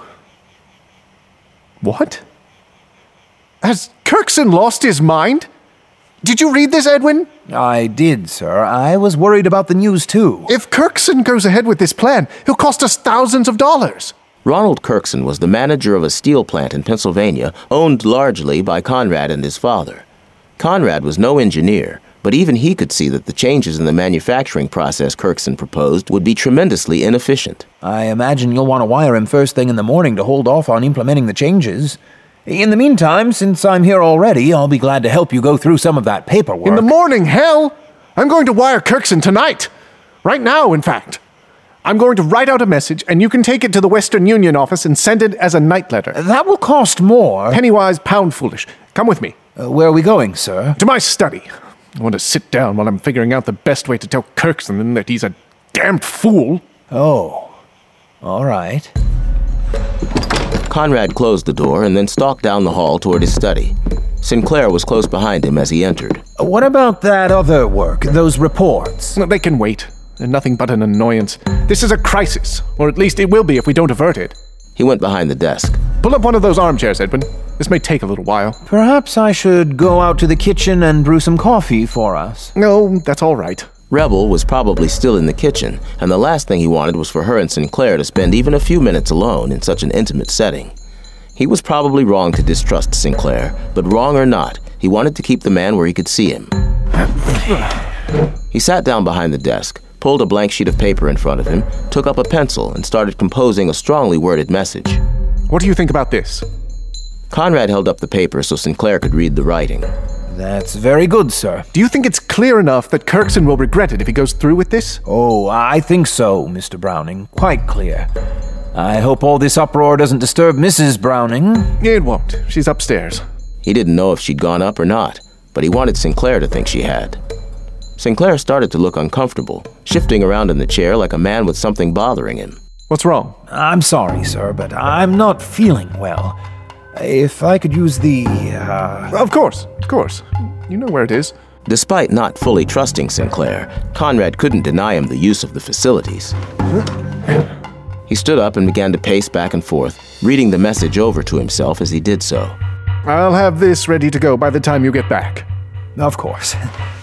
What? Has Kirkson lost his mind? Did you read this, Edwin? I did, sir. I was worried about the news, too. If Kirkson goes ahead with this plan, he'll cost us thousands of dollars. Ronald Kirkson was the manager of a steel plant in Pennsylvania, owned largely by Conrad and his father. Conrad was no engineer, but even he could see that the changes in the manufacturing process Kirkson proposed would be tremendously inefficient. I imagine you'll want to wire him first thing in the morning to hold off on implementing the changes. In the meantime, since I'm here already, I'll be glad to help you go through some of that paperwork. In the morning, hell! I'm going to wire Kirkson tonight. Right now, in fact. I'm going to write out a message, and you can take it to the Western Union office and send it as a night letter. That will cost more. Penny-wise, pound-foolish. Come with me. Where are we going, sir? To my study. I want to sit down while I'm figuring out the best way to tell Kirkson that he's a damned fool. Oh, all right. Conrad closed the door and then stalked down the hall toward his study. Sinclair was close behind him as he entered. What about that other work, those reports? They can wait. They're nothing but an annoyance. This is a crisis, or at least it will be if we don't avert it. He went behind the desk. Pull up one of those armchairs, Edwin. This may take a little while. Perhaps I should go out to the kitchen and brew some coffee for us. No, that's all right. Rebel was probably still in the kitchen, and the last thing he wanted was for her and Sinclair to spend even a few minutes alone in such an intimate setting. He was probably wrong to distrust Sinclair, but wrong or not, he wanted to keep the man where he could see him. He sat down behind the desk, pulled a blank sheet of paper in front of him, took up a pencil, and started composing a strongly worded message. What do you think about this? Conrad held up the paper so Sinclair could read the writing. That's very good, sir. Do you think it's clear enough that Kirkson will regret it if he goes through with this? Oh, I think so, Mr. Browning. Quite clear. I hope all this uproar doesn't disturb Mrs. Browning. It won't. She's upstairs. He didn't know if she'd gone up or not, but he wanted Sinclair to think she had. Sinclair started to look uncomfortable, shifting around in the chair like a man with something bothering him. What's wrong? I'm sorry, sir, but I'm not feeling well. If I could use the, Of course. You know where it is. Despite not fully trusting Sinclair, Conrad couldn't deny him the use of the facilities. He stood up and began to pace back and forth, reading the message over to himself as he did so. I'll have this ready to go by the time you get back. Of course.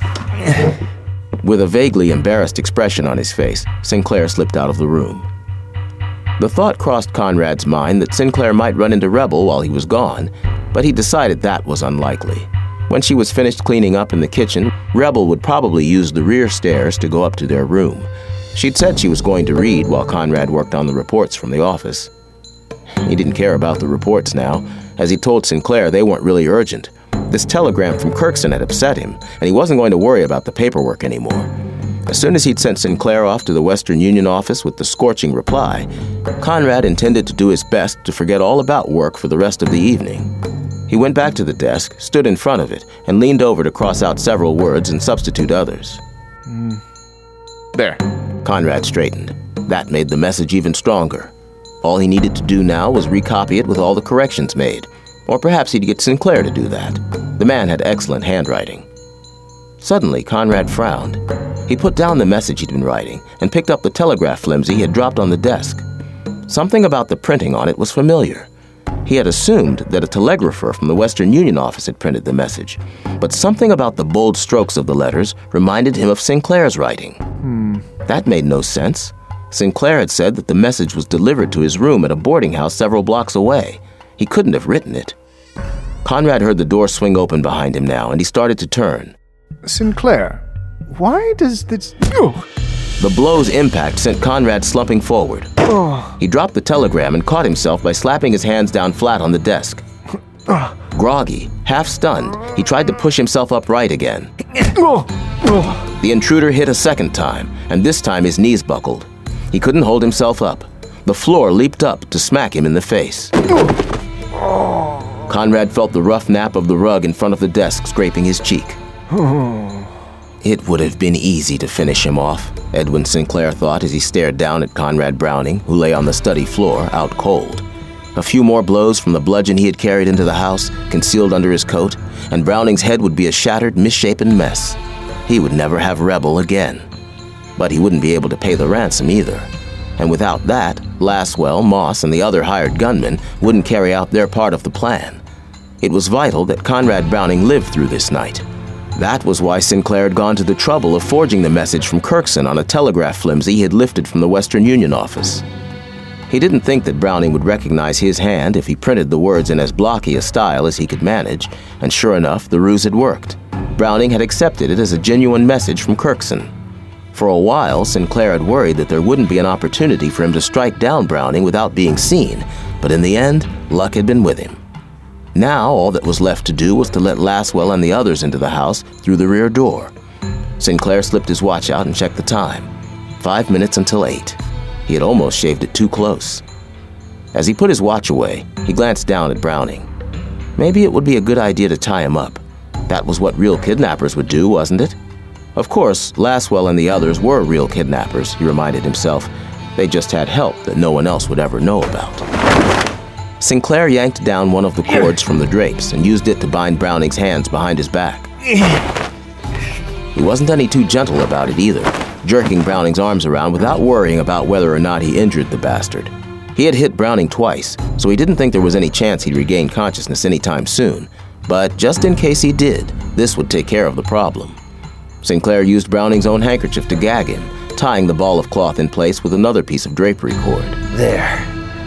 With a vaguely embarrassed expression on his face, Sinclair slipped out of the room. The thought crossed Conrad's mind that Sinclair might run into Rebel while he was gone, but he decided that was unlikely. When she was finished cleaning up in the kitchen, Rebel would probably use the rear stairs to go up to their room. She'd said she was going to read while Conrad worked on the reports from the office. He didn't care about the reports now, as he told Sinclair they weren't really urgent. This telegram from Kirkson had upset him, and he wasn't going to worry about the paperwork anymore. As soon as he'd sent Sinclair off to the Western Union office with the scorching reply, Conrad intended to do his best to forget all about work for the rest of the evening. He went back to the desk, stood in front of it, and leaned over to cross out several words and substitute others. There. Conrad straightened. That made the message even stronger. All he needed to do now was recopy it with all the corrections made. Or perhaps he'd get Sinclair to do that. The man had excellent handwriting. Suddenly, Conrad frowned. He put down the message he'd been writing and picked up the telegraph flimsy he had dropped on the desk. Something about the printing on it was familiar. He had assumed that a telegrapher from the Western Union office had printed the message, but something about the bold strokes of the letters reminded him of Sinclair's writing. That made no sense. Sinclair had said that the message was delivered to his room at a boarding house several blocks away. He couldn't have written it. Conrad heard the door swing open behind him now, and he started to turn. Sinclair, why does this... The blow's impact sent Conrad slumping forward. He dropped the telegram and caught himself by slapping his hands down flat on the desk. Groggy, half-stunned, he tried to push himself upright again. The intruder hit a second time, and this time his knees buckled. He couldn't hold himself up. The floor leaped up to smack him in the face. Conrad felt the rough nap of the rug in front of the desk scraping his cheek. It would have been easy to finish him off, Edwin Sinclair thought as he stared down at Conrad Browning, who lay on the study floor, out cold. A few more blows from the bludgeon he had carried into the house, concealed under his coat, and Browning's head would be a shattered, misshapen mess. He would never have Rebel again. But he wouldn't be able to pay the ransom either. And without that, Laswell, Moss, and the other hired gunmen wouldn't carry out their part of the plan. It was vital that Conrad Browning live through this night. That was why Sinclair had gone to the trouble of forging the message from Kirkson on a telegraph flimsy he had lifted from the Western Union office. He didn't think that Browning would recognize his hand if he printed the words in as blocky a style as he could manage, and sure enough, the ruse had worked. Browning had accepted it as a genuine message from Kirkson. For a while, Sinclair had worried that there wouldn't be an opportunity for him to strike down Browning without being seen, but in the end, luck had been with him. Now, all that was left to do was to let Laswell and the others into the house through the rear door. Sinclair slipped his watch out and checked the time. 5 minutes until 8. He had almost shaved it too close. As he put his watch away, he glanced down at Browning. Maybe it would be a good idea to tie him up. That was what real kidnappers would do, wasn't it? Of course, Laswell and the others were real kidnappers, he reminded himself. They just had help that no one else would ever know about. Sinclair yanked down one of the cords from the drapes and used it to bind Browning's hands behind his back. He wasn't any too gentle about it either, jerking Browning's arms around without worrying about whether or not he injured the bastard. He had hit Browning twice, so he didn't think there was any chance he'd regain consciousness anytime soon. But just in case he did, this would take care of the problem. Sinclair used Browning's own handkerchief to gag him, tying the ball of cloth in place with another piece of drapery cord. There.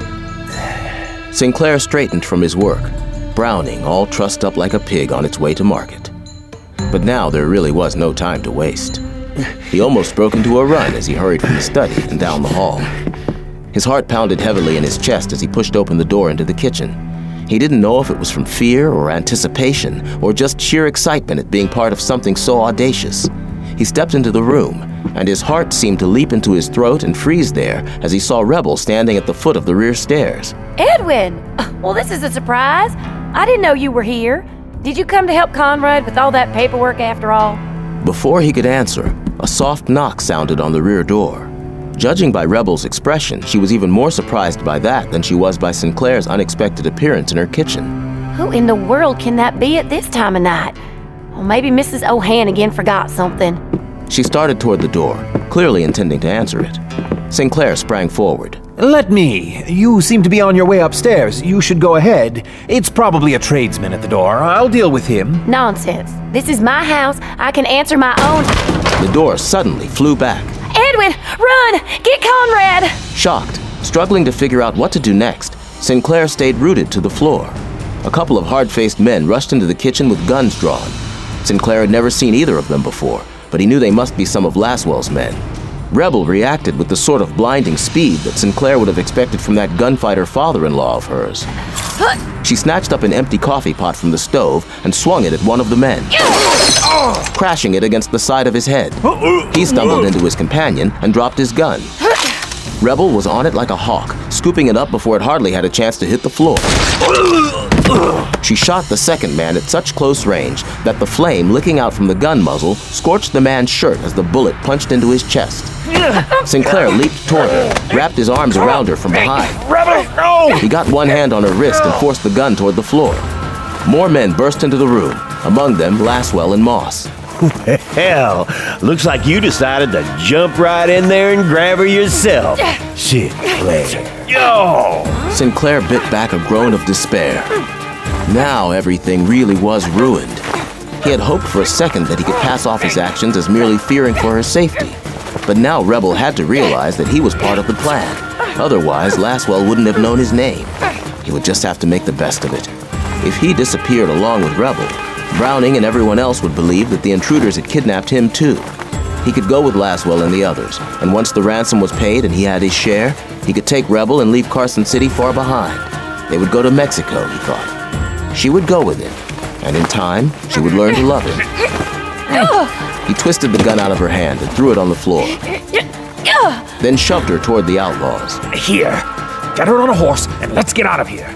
Sinclair straightened from his work, Browning all trussed up like a pig on its way to market. But now there really was no time to waste. He almost broke into a run as he hurried from the study and down the hall. His heart pounded heavily in his chest as he pushed open the door into the kitchen. He didn't know if it was from fear or anticipation or just sheer excitement at being part of something so audacious. He stepped into the room, and his heart seemed to leap into his throat and freeze there as he saw Rebel standing at the foot of the rear stairs. Edwin! Well, this is a surprise. I didn't know you were here. Did you come to help Conrad with all that paperwork after all? Before he could answer, a soft knock sounded on the rear door. Judging by Rebel's expression, she was even more surprised by that than she was by Sinclair's unexpected appearance in her kitchen. Who in the world can that be at this time of night? Well, maybe Mrs. O'Hannigan forgot something. She started toward the door, clearly intending to answer it. Sinclair sprang forward. Let me. You seem to be on your way upstairs. You should go ahead. It's probably a tradesman at the door. I'll deal with him. Nonsense. This is my house. I can answer my own. The door suddenly flew back. Edwin, run! Get Conrad! Shocked, struggling to figure out what to do next, Sinclair stayed rooted to the floor. A couple of hard-faced men rushed into the kitchen with guns drawn. Sinclair had never seen either of them before, but he knew they must be some of Laswell's men. Rebel reacted with the sort of blinding speed that Sinclair would have expected from that gunfighter father-in-law of hers. She snatched up an empty coffee pot from the stove and swung it at one of the men, crashing it against the side of his head. He stumbled into his companion and dropped his gun. Rebel was on it like a hawk, scooping it up before it hardly had a chance to hit the floor. She shot the second man at such close range that the flame licking out from the gun muzzle scorched the man's shirt as the bullet punched into his chest. Sinclair leaped toward her, wrapped his arms around her from behind. He got one hand on her wrist and forced the gun toward the floor. More men burst into the room, among them Laswell and Moss. Hell, looks like you decided to jump right in there and grab her yourself. Sinclair. Yo! Sinclair bit back a groan of despair. Now everything really was ruined. He had hoped for a second that he could pass off his actions as merely fearing for her safety. But now Rebel had to realize that he was part of the plan. Otherwise, Laswell wouldn't have known his name. He would just have to make the best of it. If he disappeared along with Rebel, Browning and everyone else would believe that the intruders had kidnapped him too. He could go with Laswell and the others, and once the ransom was paid and he had his share, he could take Rebel and leave Carson City far behind. They would go to Mexico, he thought. She would go with him, and in time, she would learn to love him. He twisted the gun out of her hand and threw it on the floor, then shoved her toward the outlaws. Here, get her on a horse and let's get out of here.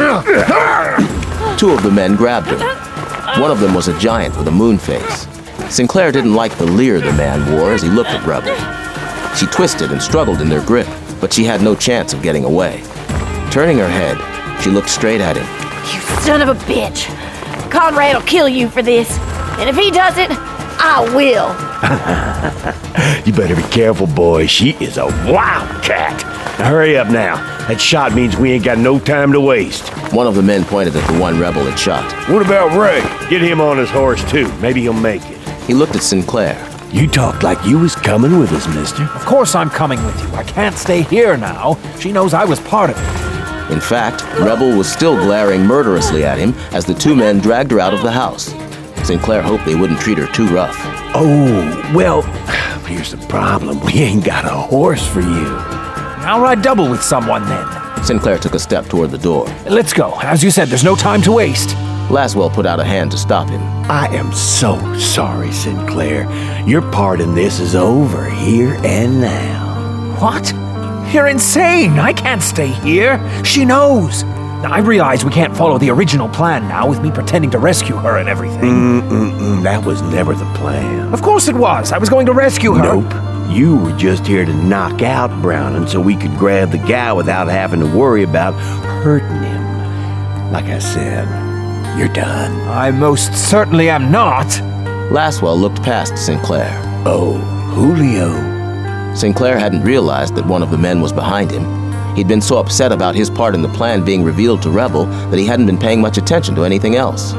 Two of the men grabbed her. One of them was a giant with a moon face. Sinclair didn't like the leer the man wore as he looked at Rebel. She twisted and struggled in their grip, but she had no chance of getting away. Turning her head, she looked straight at him. You son of a bitch! Conrad will kill you for this, and if he doesn't, I will. You better be careful, boy. She is a wildcat. Now hurry up now. That shot means we ain't got no time to waste. One of the men pointed at the one Rebel had shot. What about Ray? Get him on his horse, too. Maybe he'll make it. He looked at Sinclair. You talked like you was coming with us, mister. Of course I'm coming with you. I can't stay here now. She knows I was part of it. In fact, Rebel was still glaring murderously at him as the two men dragged her out of the house. Sinclair hoped they wouldn't treat her too rough. Oh, well, here's the problem. We ain't got a horse for you. I'll ride double with someone then. Sinclair took a step toward the door. Let's go. As you said, there's no time to waste. Laswell put out a hand to stop him. I am so sorry, Sinclair. Your part in this is over here and now. What? You're insane. I can't stay here. She knows. I realize we can't follow the original plan now with me pretending to rescue her and everything. That was never the plan. Of course it was. I was going to rescue her. Nope. You were just here to knock out Browning so we could grab the guy without having to worry about hurting him. Like I said, you're done. I most certainly am not. Laswell looked past Sinclair. Oh, Julio. Sinclair hadn't realized that one of the men was behind him. He'd been so upset about his part in the plan being revealed to Rebel that he hadn't been paying much attention to anything else.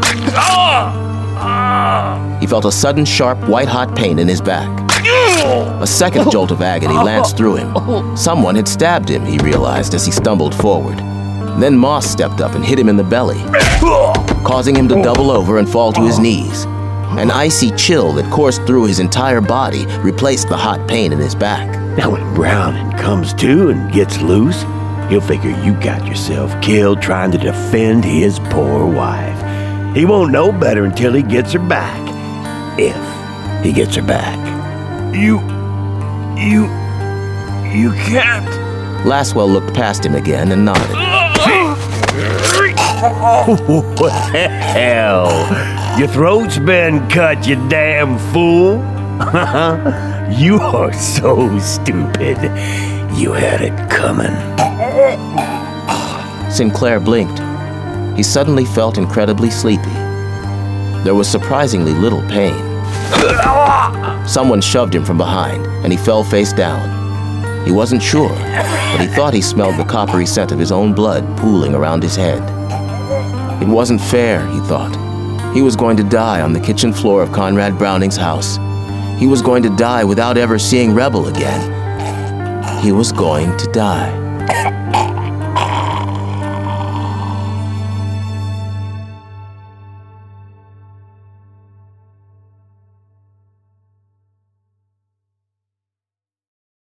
He felt a sudden, sharp, white-hot pain in his back. A second jolt of agony lanced through him. Someone had stabbed him, he realized as he stumbled forward. Then Moss stepped up and hit him in the belly, causing him to double over and fall to his knees. An icy chill that coursed through his entire body replaced the hot pain in his back. Now when Browning comes to and gets loose, he'll figure you got yourself killed trying to defend his poor wife. He won't know better until he gets her back. If he gets her back. You can't. Laswell looked past him again and nodded. What the hell? Your throat's been cut, you damn fool. You are so stupid. You had it coming. Sinclair blinked. He suddenly felt incredibly sleepy. There was surprisingly little pain. Someone shoved him from behind, and he fell face down. He wasn't sure, but he thought he smelled the coppery scent of his own blood pooling around his head. It wasn't fair, he thought. He was going to die on the kitchen floor of Conrad Browning's house. He was going to die without ever seeing Rebel again. He was going to die.